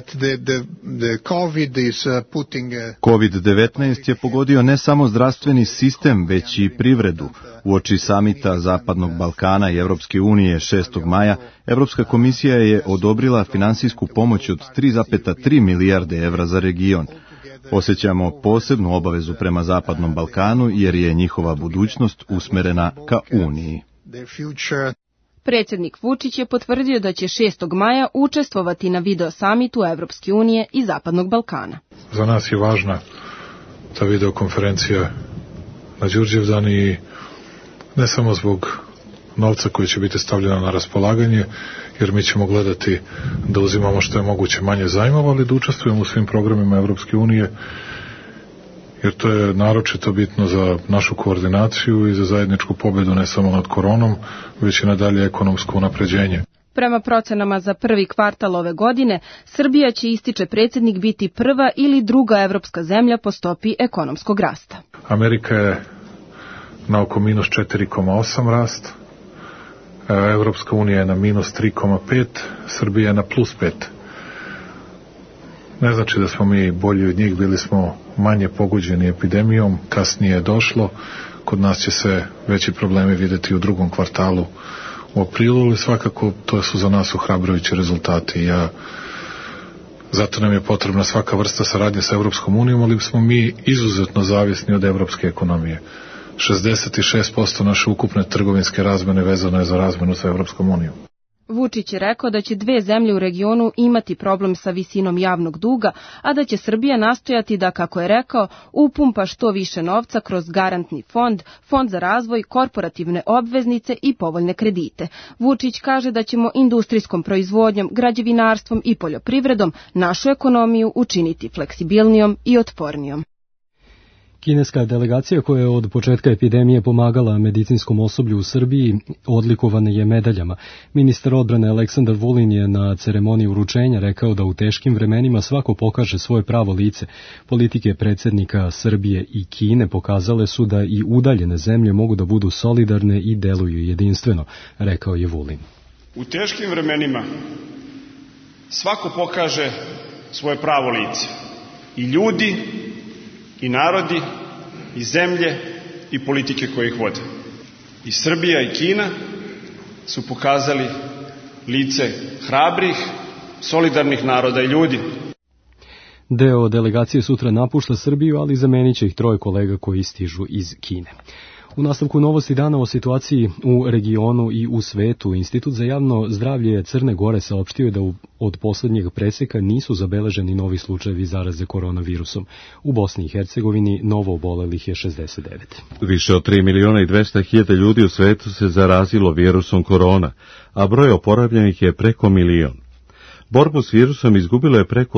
COVID-19 je pogodio ne samo zdravstveni sistem, već i privredu. Uoči samita Zapadnog Balkana i Evropske unije 6. maja, Evropska komisija je odobrila finansijsku pomoć od 3,3 milijarde evra za region. Osjećamo posebnu obavezu prema Zapadnom Balkanu jer je njihova budućnost usmerena ka Uniji. Predsjednik Vučić je potvrdio da će 6. maja učestvovati na video samitu Evropske unije i Zapadnog Balkana. Za nas je važna ta videokonferencija na Đurđevdan i ne samo zbog novca koji će biti stavljeno na raspolaganje, jer mi ćemo gledati da uzimamo što je moguće manje zajmova, ali da učestvujemo u svim programima Evropske unije, jer to je naročito bitno za našu koordinaciju i za zajedničku pobedu ne samo nad koronom, već i na dalje ekonomsko unapređenje. Prema procenama za prvi kvartal ove godine, Srbija će, ističe predsjednik, biti prva ili druga evropska zemlja po stopi ekonomskog rasta. Amerika je na oko minus 4,8 rast, Evropska unija je na minus 3,5, Srbija je na plus 5. Ne znači da smo mi bolji od njih, bili smo manje pogođeni epidemijom, kasnije je došlo, kod nas će se veći problemi videti u drugom kvartalu u aprilu, ali svakako to su za nas ohrabrujući rezultati. Zato nam je potrebna svaka vrsta saradnje sa Evropskom unijom, ali smo mi izuzetno zavisni od evropske ekonomije. 66% naše ukupne trgovinske razmene vezano je za razmenu sa Evropskom unijom. Vučić je rekao da će dve zemlje u regionu imati problem sa visinom javnog duga, a da će Srbija nastojati da, kako je rekao, upumpa što više novca kroz garantni fond, fond za razvoj, korporativne obveznice i povoljne kredite. Vučić kaže da ćemo industrijskom proizvodnjom, građevinarstvom i poljoprivredom našu ekonomiju učiniti fleksibilnijom i otpornijom. Kineska delegacija koja je od početka epidemije pomagala medicinskom osoblju u Srbiji odlikovana je medaljama. Ministar odbrane Aleksandar Vulin je na ceremoniji uručenja rekao da u teškim vremenima svako pokaže svoje pravo lice. Politike predsjednika Srbije i Kine pokazale su da i udaljene zemlje mogu da budu solidarne i deluju jedinstveno, rekao je Vulin. U teškim vremenima svako pokaže svoje pravo lice. I ljudi, i narodi, i zemlje, i politike koje ih vode. I Srbija i Kina su pokazali lice hrabrih, solidarnih naroda i ljudi. Deo delegacije sutra napušta Srbiju, ali zamenit će ih 3 kolega koji stižu iz Kine. U nastavku novosti dana o situaciji u regionu i u svetu, Institut za javno zdravlje Crne Gore saopštio je da od poslednjeg preseka nisu zabeleženi novi slučajevi zaraze koronavirusom. U Bosni i Hercegovini novo obolelih je 69. Više od 3.200.000 ljudi u svetu se zarazilo virusom korona, a broj oporavljenih je preko 1 milion. Borbu s virusom izgubilo je preko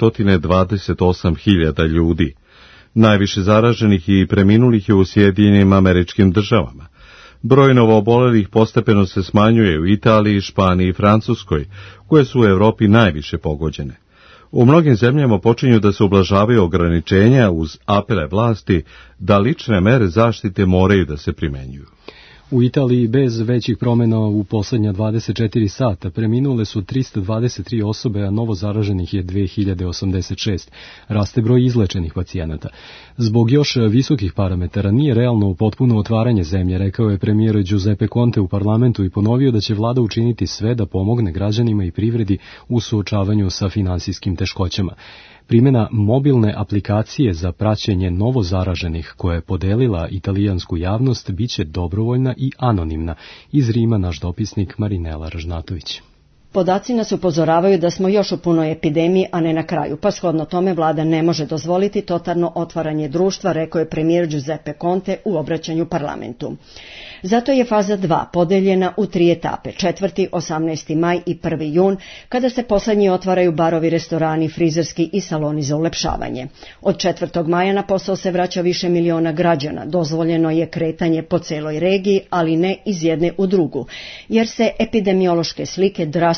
228.000 ljudi. Najviše zaraženih i preminulih je u Sjedinjenim Američkim Državama. Broj novoobolelih postepeno se smanjuje u Italiji, Španiji i Francuskoj, koje su u Evropi najviše pogođene. U mnogim zemljama počinju da se ublažavaju ograničenja uz apele vlasti da lične mere zaštite moraju da se primenjuju. U Italiji bez većih promjena u posljednja 24 sata preminule su 323 osobe, a novo zaraženih je 2086. Raste broj izlečenih pacijenata. Zbog još visokih parametara nije realno potpuno otvaranje zemlje, rekao je premijer Giuseppe Conte u parlamentu i ponovio da će vlada učiniti sve da pomogne građanima i privredi u suočavanju sa finansijskim teškoćama. Primjena mobilne aplikacije za praćenje novozaraženih koja je podelila italijansku javnost biće dobrovoljna i anonimna. Iz Rima naš dopisnik Marinela Ražnatović. Podaci nas upozoravaju da smo još u punoj epidemiji, a ne na kraju, pa shodno tome vlada ne može dozvoliti totalno otvaranje društva, rekao je premijer Giuseppe Conte u obraćanju parlamentu. Zato je faza 2 podeljena u 3 etape, 4., 18. maj i 1. jun, kada se poslednji otvaraju barovi, restorani, frizerski i saloni za ulepšavanje. Od 4. maja na posao se vraća više miliona građana, dozvoljeno je kretanje po celoj regiji, ali ne iz jedne u drugu, jer se epidemiološke slike drastično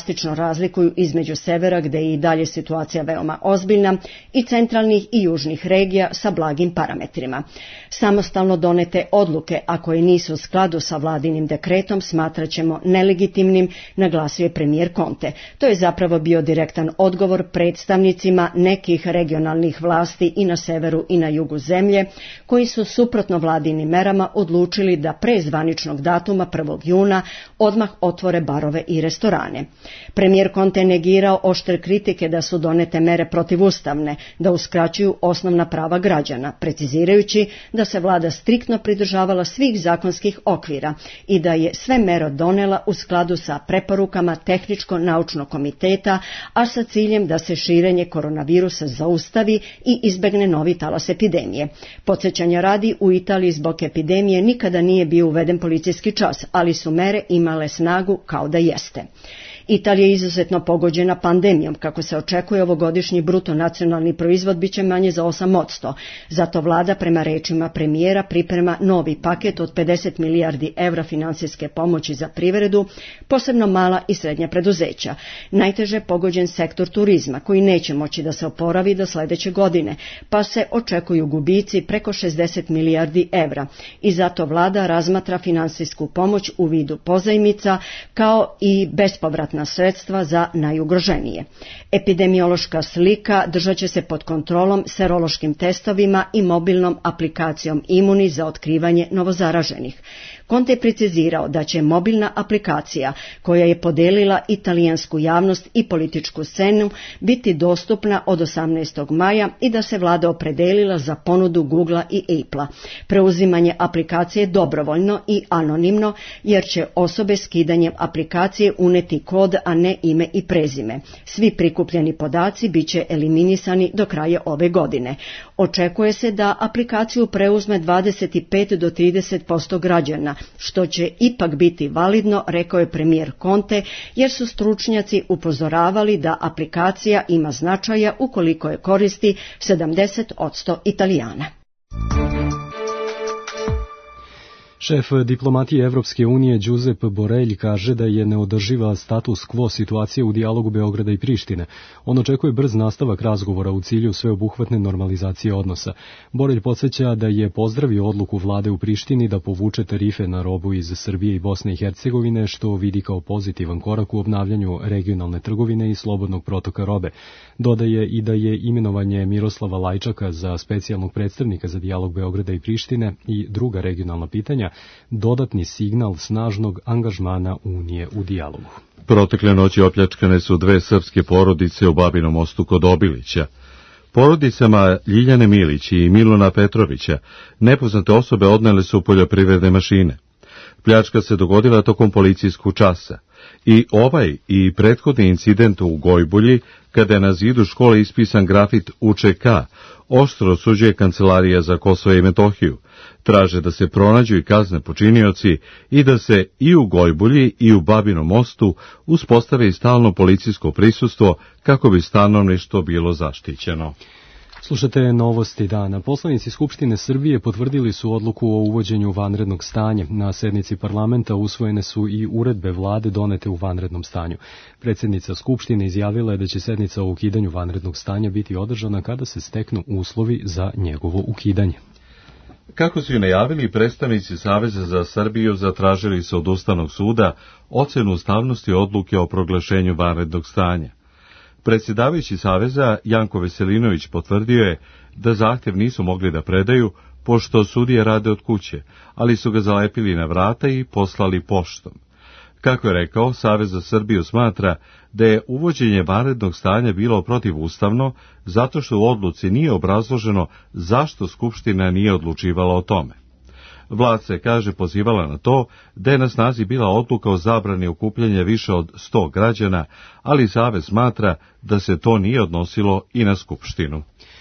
drastično razlikuju između severa, gde je i dalje situacija veoma ozbiljna, i centralnih i južnih regija sa blagim parametrima. Samostalno donete odluke, a koje nisu u skladu sa vladinim dekretom, smatraćemo nelegitimnim, naglasio je premijer Conte. To je zapravo bio direktan odgovor predstavnicima nekih regionalnih vlasti i na severu i na jugu zemlje, koji su suprotno vladinim merama odlučili da pre zvaničnog datuma 1. juna odmah otvore barove i restorane. Premijer Conte negirao oštre kritike da su donete mere protivustavne, da uskraćuju osnovna prava građana, precizirajući da se vlada striktno pridržavala svih zakonskih okvira i da je sve mere donela u skladu sa preporukama Tehničko-naučnog komiteta, a sa ciljem da se širenje koronavirusa zaustavi i izbegne novi talas epidemije. Podsjećanja radi, u Italiji zbog epidemije nikada nije bio uveden policijski čas, ali su mere imale snagu kao da jeste. Italija je izuzetno pogođena pandemijom. Kako se očekuje, ovogodišnji bruto nacionalni proizvod biće manje za 8%. Zato vlada, prema rečima premijera, priprema novi paket od 50 milijardi evra finansijske pomoći za privredu, posebno mala i srednja preduzeća. Najteže pogođen sektor turizma, koji neće moći da se oporavi do sledeće godine, pa se očekuju gubici preko 60 milijardi evra. I zato vlada razmatra finansijsku pomoć u vidu pozajmica, kao i bespovratna sredstva za najugroženije. Epidemiološka slika držat će se pod kontrolom serološkim testovima i mobilnom aplikacijom Imuni za otkrivanje novozaraženih. Conte je precizirao da će mobilna aplikacija, koja je podelila italijansku javnost i političku scenu, biti dostupna od 18. maja i da se vlada opredelila za ponudu Googlea i Applea. Preuzimanje aplikacije je dobrovoljno i anonimno, jer će osobe skidanjem aplikacije uneti kod, a ne ime i prezime. Svi prikupljeni podaci biće eliminisani do kraja ove godine. Očekuje se da aplikaciju preuzme 25 do 30% građana, što će ipak biti validno, rekao je premijer Conte, jer su stručnjaci upozoravali da aplikacija ima značaja ukoliko je koristi 70% Italijana. Šef diplomatije Evropske unije Giuseppe Borrell kaže da je neodrživa status quo situacija u dijalogu Beograda i Prištine. On očekuje brz nastavak razgovora u cilju sveobuhvatne normalizacije odnosa. Borrell podsjeća da je pozdravio odluku vlade u Prištini da povuče tarife na robu iz Srbije i Bosne i Hercegovine, što vidi kao pozitivan korak u obnavljanju regionalne trgovine i slobodnog protoka robe. Dodaje i da je imenovanje Miroslava Lajčaka za specijalnog predstavnika za dijalog Beograda i Prištine i druga regionalna pitanja dodatni signal snažnog angažmana Unije u dijalogu. Protekle noći opljačkane su 2 srpske porodice u Babinom Mostu kod Obilića. Porodicama Ljiljane Milić i Miluna Petrovića nepoznate osobe odnele su poljoprivredne mašine. Pljačka se dogodila tokom policijskog časa. I ovaj i prethodni incident u Gojbulji, kada je na zidu škole ispisan grafit UČK, oštro osuđuje Kancelarija za Kosovo i Metohiju. Traže da se pronađu i kazne počinioci i da se i u Gojbulji i u Babinom Mostu uspostavi stalno policijsko prisustvo kako bi stanovništvo bilo zaštićeno. Slušate novosti dana. Poslanici Skupštine Srbije potvrdili su odluku o uvođenju vanrednog stanja. Na sednici parlamenta usvojene su i uredbe vlade donete u vanrednom stanju. Predsjednica Skupštine izjavila je da će sednica o ukidanju vanrednog stanja biti održana kada se steknu uslovi za njegovo ukidanje. Kako su i najavili, predstavnici Saveza za Srbiju zatražili su od Ustavnog suda ocenu ustavnosti odluke o proglašenju vanrednog stanja. Predsjedavajući Saveza, Janko Veselinović, potvrdio je da zahtjev nisu mogli da predaju, pošto sudije rade od kuće, ali su ga zalepili na vrata i poslali poštom. Kako je rekao, Savez za Srbiju smatra da je uvođenje vanrednog stanja bilo protivustavno, zato što u odluci nije obrazloženo zašto Skupština nije odlučivala o tome. Vlad se, kaže, pozivala na to da je na snazi bila odluka o zabrani okupljanja više od 100 građana, ali Savez smatra da se to nije odnosilo i na Skupštinu.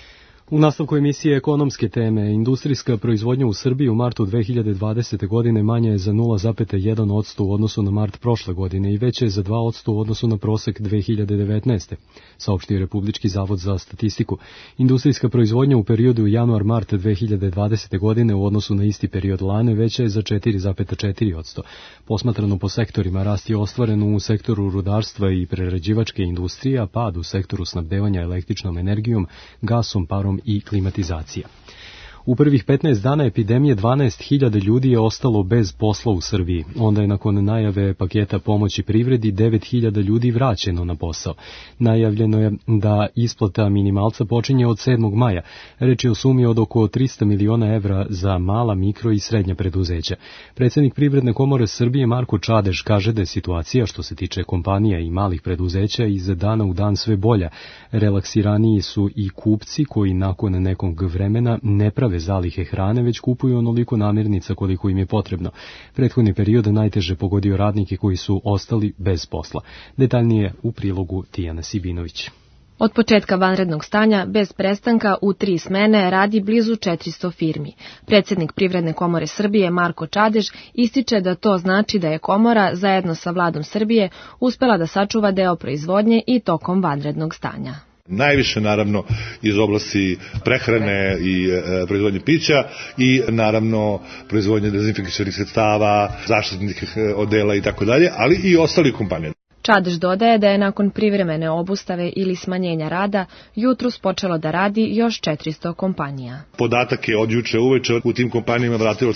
U nastavku emisije ekonomske teme, industrijska proizvodnja u Srbiji u martu 2020. godine manja je za 0,1% u odnosu na mart prošle godine i veća je za 2% u odnosu na prosek 2019. saopštio Republički zavod za statistiku. Industrijska proizvodnja u periodu januar-mart 2020. godine u odnosu na isti period lane veća je za 4,4%. Posmatrano po sektorima, rast je ostvaren u sektoru rudarstva i prerađivačke industrije, a pad u sektoru snabdevanja električnom energijom, gasom, parom i klimatizacija. U prvih 15 dana epidemije 12.000 ljudi je ostalo bez posla u Srbiji. Onda je nakon najave paketa pomoći privredi 9.000 ljudi vraćeno na posao. Najavljeno je da isplata minimalca počinje od 7. maja. Reč je o sumi od oko 300 miliona evra za mala, mikro i srednja preduzeća. Predsjednik Privredne komore Srbije Marko Čadež kaže da je situacija što se tiče kompanija i malih preduzeća iz dana u dan sve bolja. Relaksiraniji su i kupci koji nakon nekog vremena ne prave zalihe hrane, već kupuju onoliko namirnica koliko im je potrebno. Prethodni period najteže pogodio radnike koji su ostali bez posla. Detaljnije u prilogu Tijana Sibinović. Od početka vanrednog stanja, bez prestanka, u 3 smene radi blizu 400 firmi. Predsjednik Privredne komore Srbije Marko Čadež ističe da to znači da je komora, zajedno sa vladom Srbije, uspela da sačuva deo proizvodnje i tokom vanrednog stanja. Najviše naravno iz oblasti prehrane i proizvodnje pića i naravno proizvodnje dezinfekcijskih sredstava, zaštitnih odela i tako dalje, ali i ostali kompanije. Čadež dodaje da je nakon privremene obustave ili smanjenja rada jutros počelo da radi još 400 kompanija. Podatak je od juče uveče u tim kompanijama vratilo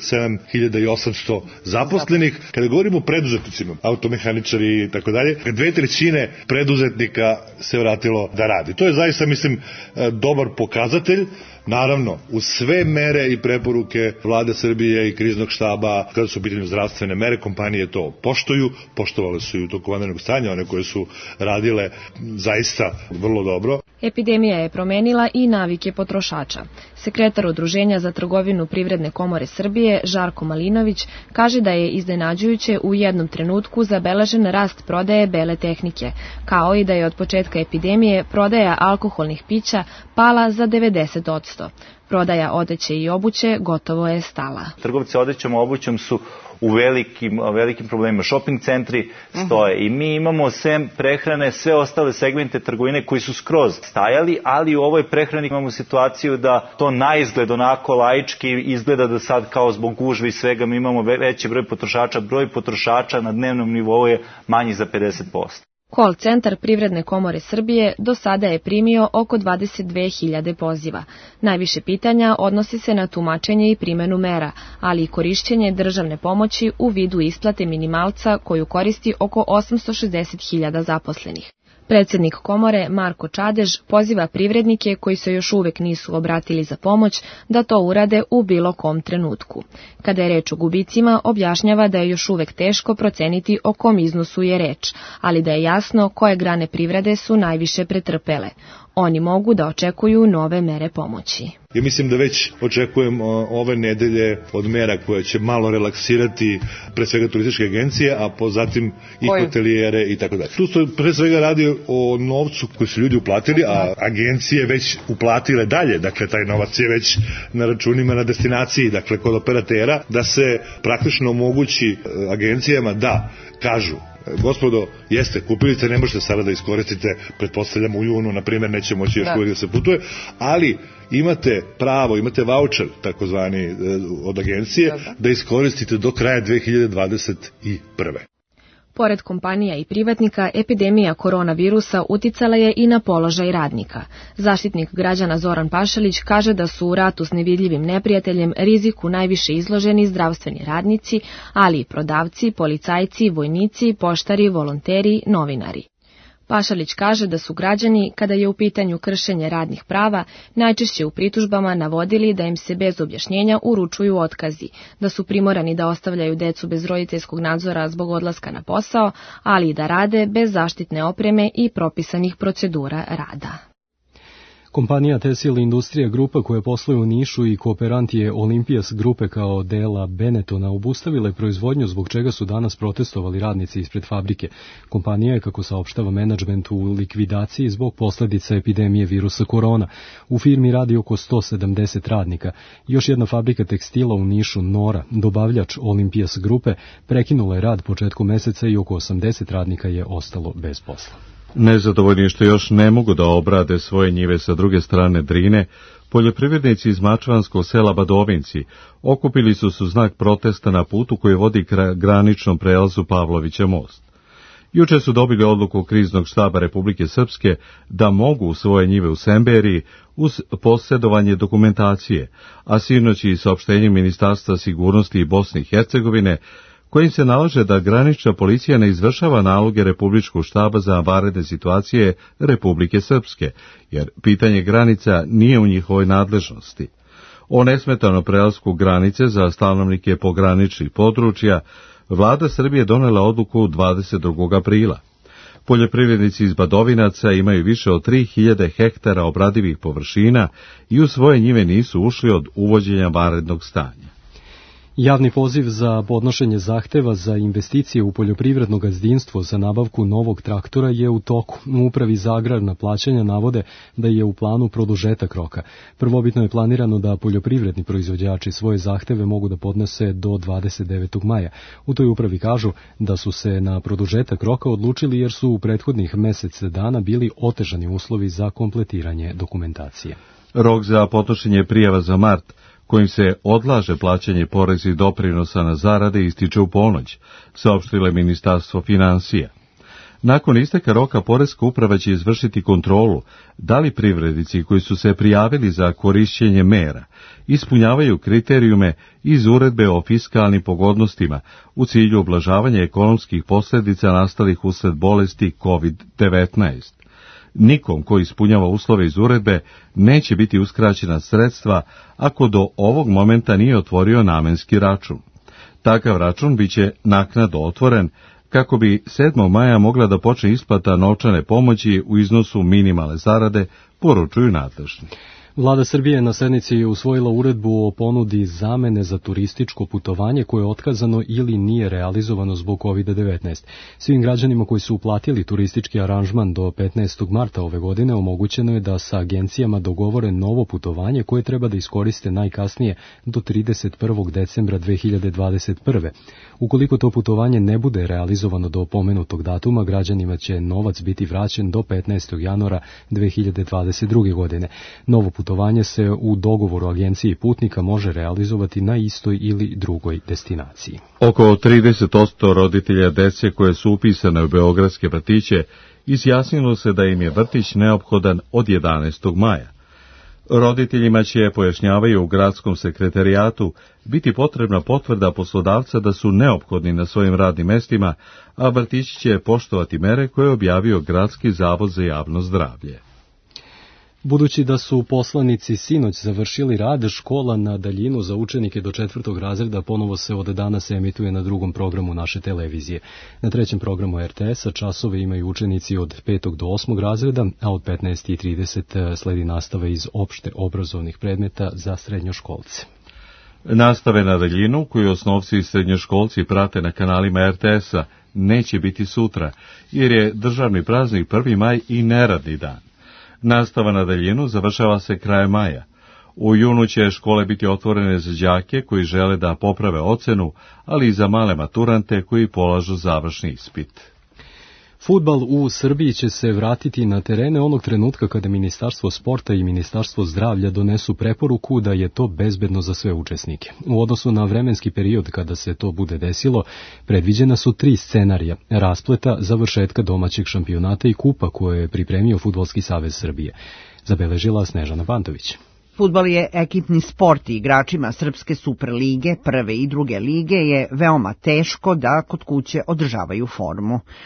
37.800 zaposlenih. Kada govorimo o preduzetnicima, automehaničari i tako dalje, 2/3 preduzetnika se vratilo da radi. To je zaista, mislim, dobar pokazatelj. Naravno, uz sve mere i preporuke Vlade Srbije i kriznog štaba, kada su u pitanju zdravstvene mere, kompanije to poštovale su i u toku vanrednog stanja, one koje su radile zaista vrlo dobro. Epidemija je promenila i navike potrošača. Sekretar Udruženja za trgovinu Privredne komore Srbije, Žarko Malinović, kaže da je iznenađujuće u jednom trenutku zabeležen rast prodaje bele tehnike, kao i da je od početka epidemije prodaja alkoholnih pića pala za 90%. Prodaja odeće i obuće gotovo je stala. Trgovci odećom i obućom su u velikim problemima. Shopping centri stoje i mi imamo sem prehrane sve ostale segmente trgovine koji su skroz stajali, ali u ovoj prehrani imamo situaciju da to naizgled onako laički izgleda da sad kao zbog gužve i svega mi imamo veći broj potrošača na dnevnom nivou je manji za 50%. Call centar Privredne komore Srbije do sada je primio oko 22.000 poziva. Najviše pitanja odnosi se na tumačenje i primenu mera, ali i korišćenje državne pomoći u vidu isplate minimalca koju koristi oko 860.000 zaposlenih. Predsjednik komore Marko Čadež poziva privrednike koji se još uvek nisu obratili za pomoć da to urade u bilo kom trenutku. Kada je reč o gubicima, objašnjava da je još uvek teško proceniti o kom iznosu je reč, ali da je jasno koje grane privrede su najviše pretrpele. Oni mogu da očekuju nove mere pomoći. Ja mislim da već očekujem ove nedelje od mera koje će malo relaksirati pre svega turističke agencije, a zatim i hotelijere i tako dalje. Tu se pre svega radi o novcu koji su ljudi uplatili, a agencije već uplatile dalje. Dakle, taj novac je već na računima na destinaciji, dakle kod operatera, da se praktično omogući agencijama da kažu: gospodo, jeste, kupili ste, ne možete sada da iskoristite, pretpostavljamo u junu, na primjer, neće moći još uvijek da se putuje, ali imate pravo, imate voucher, takozvani, od agencije, da iskoristite do kraja 2021. Pored kompanija i privatnika, epidemija koronavirusa uticala je i na položaj radnika. Zaštitnik građana Zoran Pašalić kaže da su u ratu s nevidljivim neprijateljem riziku najviše izloženi zdravstveni radnici, ali i prodavci, policajci, vojnici, poštari, volonteri, novinari. Pašalić kaže da su građani, kada je u pitanju kršenje radnih prava, najčešće u pritužbama navodili da im se bez objašnjenja uručuju otkazi, da su primorani da ostavljaju decu bez roditeljskog nadzora zbog odlaska na posao, ali i da rade bez zaštitne opreme i propisanih procedura rada. Kompanija Tesil Industrija Grupa koja posluje u Nišu i kooperant je Olympijas grupe kao dela Benetona obustavile proizvodnju zbog čega su danas protestovali radnici ispred fabrike. Kompanija je, kako saopštava menadžment, u likvidaciji zbog posledica epidemije virusa korona. U firmi radi oko 170 radnika. Još jedna fabrika tekstila u Nišu, Nora, dobavljač Olympijas grupe, prekinula je rad početkom meseca i oko 80 radnika je ostalo bez posla. Nezadovoljni što još ne mogu da obrade svoje njive sa druge strane Drine, poljoprivrednici iz mačvanskog sela Badovinci okupili su znak protesta na putu koji vodi k graničnom prelazu Pavlovića most. Juče su dobili odluku kriznog štaba Republike Srpske da mogu svoje njive u Semberiji uz posjedovanje dokumentacije, a sinoć i saopštenje Ministarstva sigurnosti Bosne i Hercegovine kojim se nalaže da granična policija ne izvršava naloge Republičkog štaba za vanredne situacije Republike Srpske, jer pitanje granica nije u njihovoj nadležnosti. O nesmetanom prelasku granice za stanovnike pograničnih područja Vlada Srbije donela odluku 22. aprila. Poljoprivrednici iz Badovinaca imaju više od 3000 hektara obradivih površina i u svoje njive nisu ušli od uvođenja vanrednog stanja. Javni poziv za podnošenje zahteva za investicije u poljoprivredno gazdinstvo za nabavku novog traktora je u toku. U Upravi za agrarna plaćanja navode da je u planu produžetak roka. Prvobitno je planirano da poljoprivredni proizvođači svoje zahteve mogu da podnose do 29. maja. U toj upravi kažu da su se na produžetak roka odlučili jer su u prethodnih mesec dana bili otežani uslovi za kompletiranje dokumentacije. Rok za podnošenje prijava za mart kojim se odlaže plaćanje poreza i doprinosa na zarade ističe u ponoć, saopštilo je Ministarstvo finansija. Nakon isteka roka Poreska uprava će izvršiti kontrolu da li privrednici koji su se prijavili za korišćenje mera ispunjavaju kriterijume iz uredbe o fiskalnim pogodnostima u cilju ublažavanja ekonomskih posljedica nastalih usled bolesti COVID-19. Nikom ko ispunjava uslove iz uredbe neće biti uskraćena sredstva ako do ovog momenta nije otvorio namenski račun. Takav račun biće naknadno otvoren kako bi 7. maja mogla da počne isplata novčane pomoći u iznosu minimalne zarade, poručuju nadležni. Vlada Srbije je na sednici usvojila uredbu o ponudi zamene za turističko putovanje koje je otkazano ili nije realizovano zbog COVID-19. Svim građanima koji su uplatili turistički aranžman do 15. marta ove godine omogućeno je da sa agencijama dogovore novo putovanje koje treba da iskoriste najkasnije do 31. decembra 2021. Ukoliko to putovanje ne bude realizovano do pomenutog datuma, građanima će novac biti vraćen do 15. januara 2022. godine. Novo putovanje se u dogovoru agencije putnika može realizovati na istoj ili drugoj destinaciji. Oko 30% roditelja dece koje su upisane u beogradske vrtiće izjasnilo se da im je vrtić neophodan od 11. maja. Roditeljima će, pojašnjavaju u gradskom sekretarijatu, biti potrebna potvrda poslodavca da su neophodni na svojim radnim mestima, a vrtići će poštovati mere koje je objavio Gradski zavod za javno zdravlje. Budući da su poslanici sinoć završili rad, škola na daljinu za učenike do 4. razreda ponovo se od danas emituje na drugom programu naše televizije. Na 3. programu RTS-a časove imaju učenici od 5. do 8. razreda, a od 15:30 sledi nastava iz opšte obrazovnih predmeta za srednjoškolce. Nastave na daljinu, koju osnovci i srednjoškolci prate na kanalima RTS-a, neće biti sutra, jer je državni praznik 1. maj i neradni dan. Nastava na daljinu završava se krajem maja. U junu će škole biti otvorene za đake koji žele da poprave ocenu, ali i za male maturante koji polažu završni ispit. Fudbal u Srbiji će se vratiti na terene onog trenutka kada Ministarstvo sporta i Ministarstvo zdravlja donesu preporuku da je to bezbedno za sve učesnike. U odnosu na vremenski period kada se to bude desilo, predviđena su 3 scenarija: raspleta, završetka domaćeg šampionata i kupa koje je pripremio Fudbalski savez Srbije. Zabeležila Snežana Pantović. Fudbal je ekipni sport i igračima Srpske Superlige, prve i druge lige je veoma teško da kod kuće održavaju formu.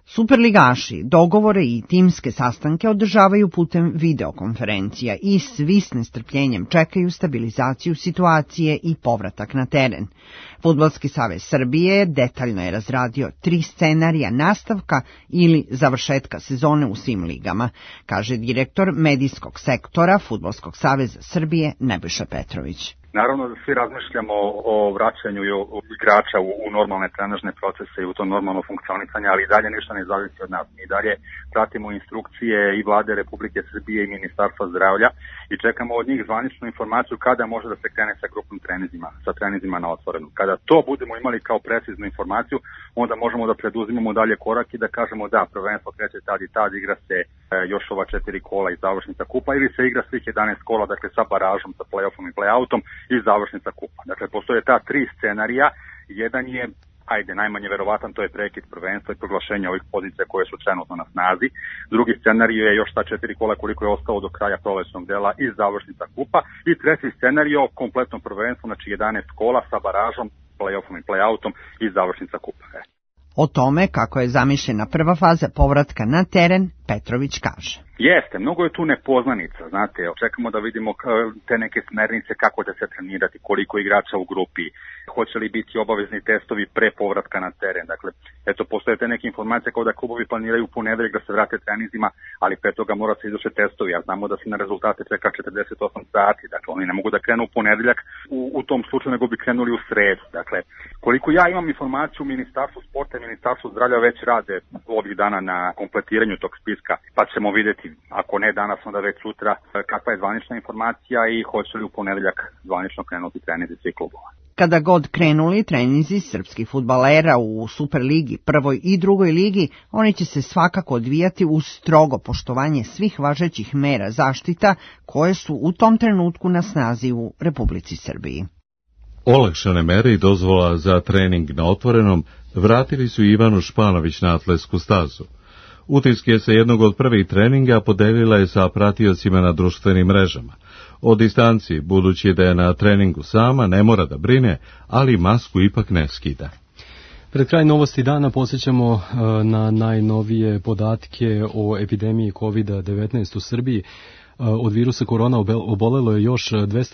Superligaši dogovore i timske sastanke održavaju putem videokonferencija i svi s nestrpljenjem čekaju stabilizaciju situacije i povratak na teren. Fudbalski savez Srbije detaljno je razradio 3 scenarija nastavka ili završetka sezone u svim ligama, kaže direktor medijskog sektora Fudbalskog saveza Srbije Nebojša Petrović. Naravno da svi razmišljamo o vraćanju igrača u normalne trenažne procese i u to normalno funkcionisanje, ali i dalje ništa ne zavisi od nas. Mi dalje pratimo instrukcije i Vlade Republike Srbije i Ministarstva zdravlja i čekamo od njih zvaničnu informaciju kada može da se krene sa grupnim treninzima, sa treninzima na otvorenom. Kada to budemo imali kao preciznu informaciju, onda možemo da preduzimamo dalje korak i da kažemo da, prvenstvo kreće tad i tad, igra se još ova 4 kola i završnica kupa ili se igra svih 11 kola, dakle sa baražom, sa play-offom i play-outom i završnica kupa. Dakle, postoje ta 3 scenarija. Jedan je, najmanje verovatan, to je prekid prvenstva i proglašenje ovih pozicija koje su trenutno na snazi. Drugi scenarij je još ta 4 kola koliko je ostalo do kraja prolećnog dela i završnica kupa. I treći scenarij o kompletnom prvenstvu, znači 11 kola sa baražom, play-offom i play-outom i završnica kupa. O tome kako je zamišljena prva faza povratka na teren, Petrović kaže. Jeste, mnogo je tu nepoznanica, znate, očekamo da vidimo te neke smernice kako da se trenirati, koliko igrača u grupi, hoće li biti obavezni testovi pre povratka na teren. Dakle, postoje te neke informacije kao da klubovi planiraju u ponedeljak da se vrate treninzima, ali pre toga mora se izvrše testovi, a znamo da se na rezultate čeka 48 sati, dakle oni ne mogu da krenu u ponedeljak u tom slučaju, nego bi krenuli u sredu. Dakle, koliko ja imam informaciju, Ministarstvo sporta i Ministarstvo zdravlja već rade ovih dana na kompletiranju tog spiska, pa ćemo videti, ako ne danas, onda već sutra, kakva je zvanična informacija i hoće li u ponedeljak zvanično krenuti treninzi svih klubova. Kada god krenuli treninzi srpskih fudbalera u Superligi, prvoj i drugoj ligi, oni će se svakako odvijati uz strogo poštovanje svih važećih mera zaštita koje su u tom trenutku na snazi u Republici Srbiji. Olakšane mere i dozvola za trening na otvorenom vratili su Ivanu Španović na atletsku stazu. Utiske sa jednog od prvih treninga podelila je sa pratiocima na društvenim mrežama. O distanci, budući da je na treningu sama, ne mora da brine, ali masku ipak ne skida. Pred kraj novosti dana podsjećamo na najnovije podatke o epidemiji COVID-19 u Srbiji. Od virusa korona obolelo je još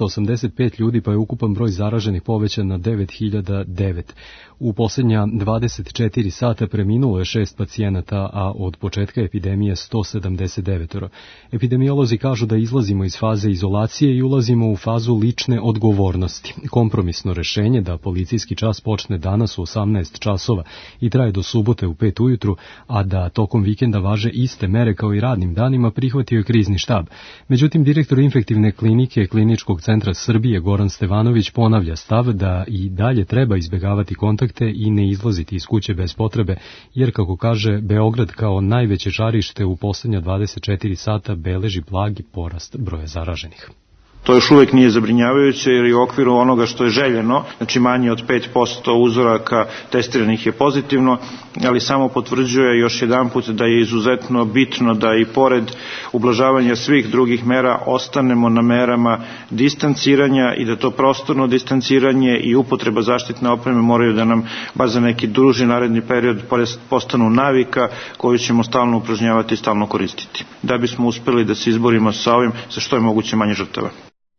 285 ljudi, pa je ukupan broj zaraženih povećan na 9009. U posljednja 24 sata preminulo je 6 pacijenata, a od početka epidemije 179. Epidemiolozi kažu da izlazimo iz faze izolacije i ulazimo u fazu lične odgovornosti. Kompromisno rešenje da policijski čas počne danas u 18 časova i traje do subote u 5 ujutru, a da tokom vikenda važe iste mere kao i radnim danima, prihvatio je krizni štab. Međutim, direktor infektivne klinike Kliničkog centra Srbije Goran Stevanović ponavlja stav da i dalje treba izbegavati kontakte i ne izlaziti iz kuće bez potrebe, jer, kako kaže, Beograd kao najveće žarište u posljednja 24 sata beleži blagi porast broja zaraženih. To još uvijek nije zabrinjavajuće jer je u okviru onoga što je željeno, znači manje od 5% uzoraka testiranih je pozitivno, ali samo potvrđuje još jedanput da je izuzetno bitno da i pored ublažavanja svih drugih mera ostanemo na merama distanciranja i da to prostorno distanciranje i upotreba zaštitne opreme moraju da nam bar za neki duži naredni period postanu navika koju ćemo stalno upražnjavati i stalno koristiti, da bismo uspeli da se izborimo sa ovim sa što je moguće manje žrtava.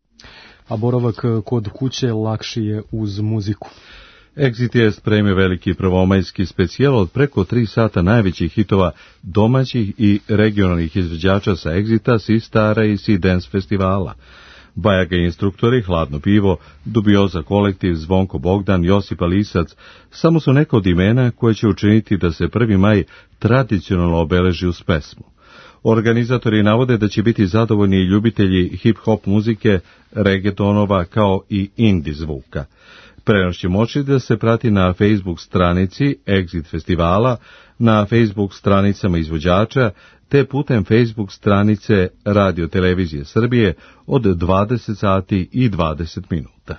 A boravak kod kuće lakši je uz muziku. Exit je spremio veliki prvomajski specijal od preko 3 sata najvećih hitova domaćih i regionalnih izvođača sa Exita, Sistara i Sea-Dance festivala. Bajaga instruktori, Hladno pivo, Dubioza kolektiv, Zvonko Bogdan, Josipa Lisac, samo su neka od imena koje će učiniti da se 1. maj tradicionalno obeleži uz pesmu. Organizatori navode da će biti zadovoljni i ljubitelji hip-hop muzike, reggaetonova kao i indie zvuka. Prenos će moći da se prati na Facebook stranici Exit festivala, na Facebook stranicama izvođača, te putem Facebook stranice Radio Televizije Srbije od 20 sati i 20 minuta.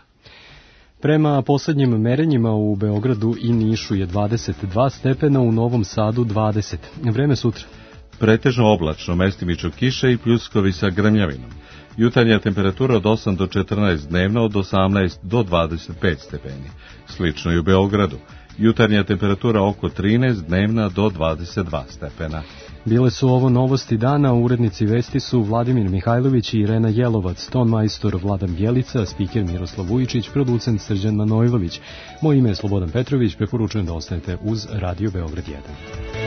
Prema posljednjim merenjima u Beogradu i Nišu je 22 stepena, u Novom Sadu 20. Vreme sutra. Pretežno oblačno, mestimično kiše i pljuskovi sa grmljavinom. Jutarnja temperatura od 8 do 14, dnevno od 18 do 25 stepeni. Slično i u Beogradu. Jutarnja temperatura oko 13, dnevna do 22 stepena. Bile su ovo novosti dana, urednici vesti su Vladimir Mihajlović i Irena Jelovac, ton majstor Vladan Bjelica, spiker Miroslav Vujičić, producent Srđan Manojlović. Moje ime je Slobodan Petrović, preporučujem da ostanete uz Radio Beograd 1.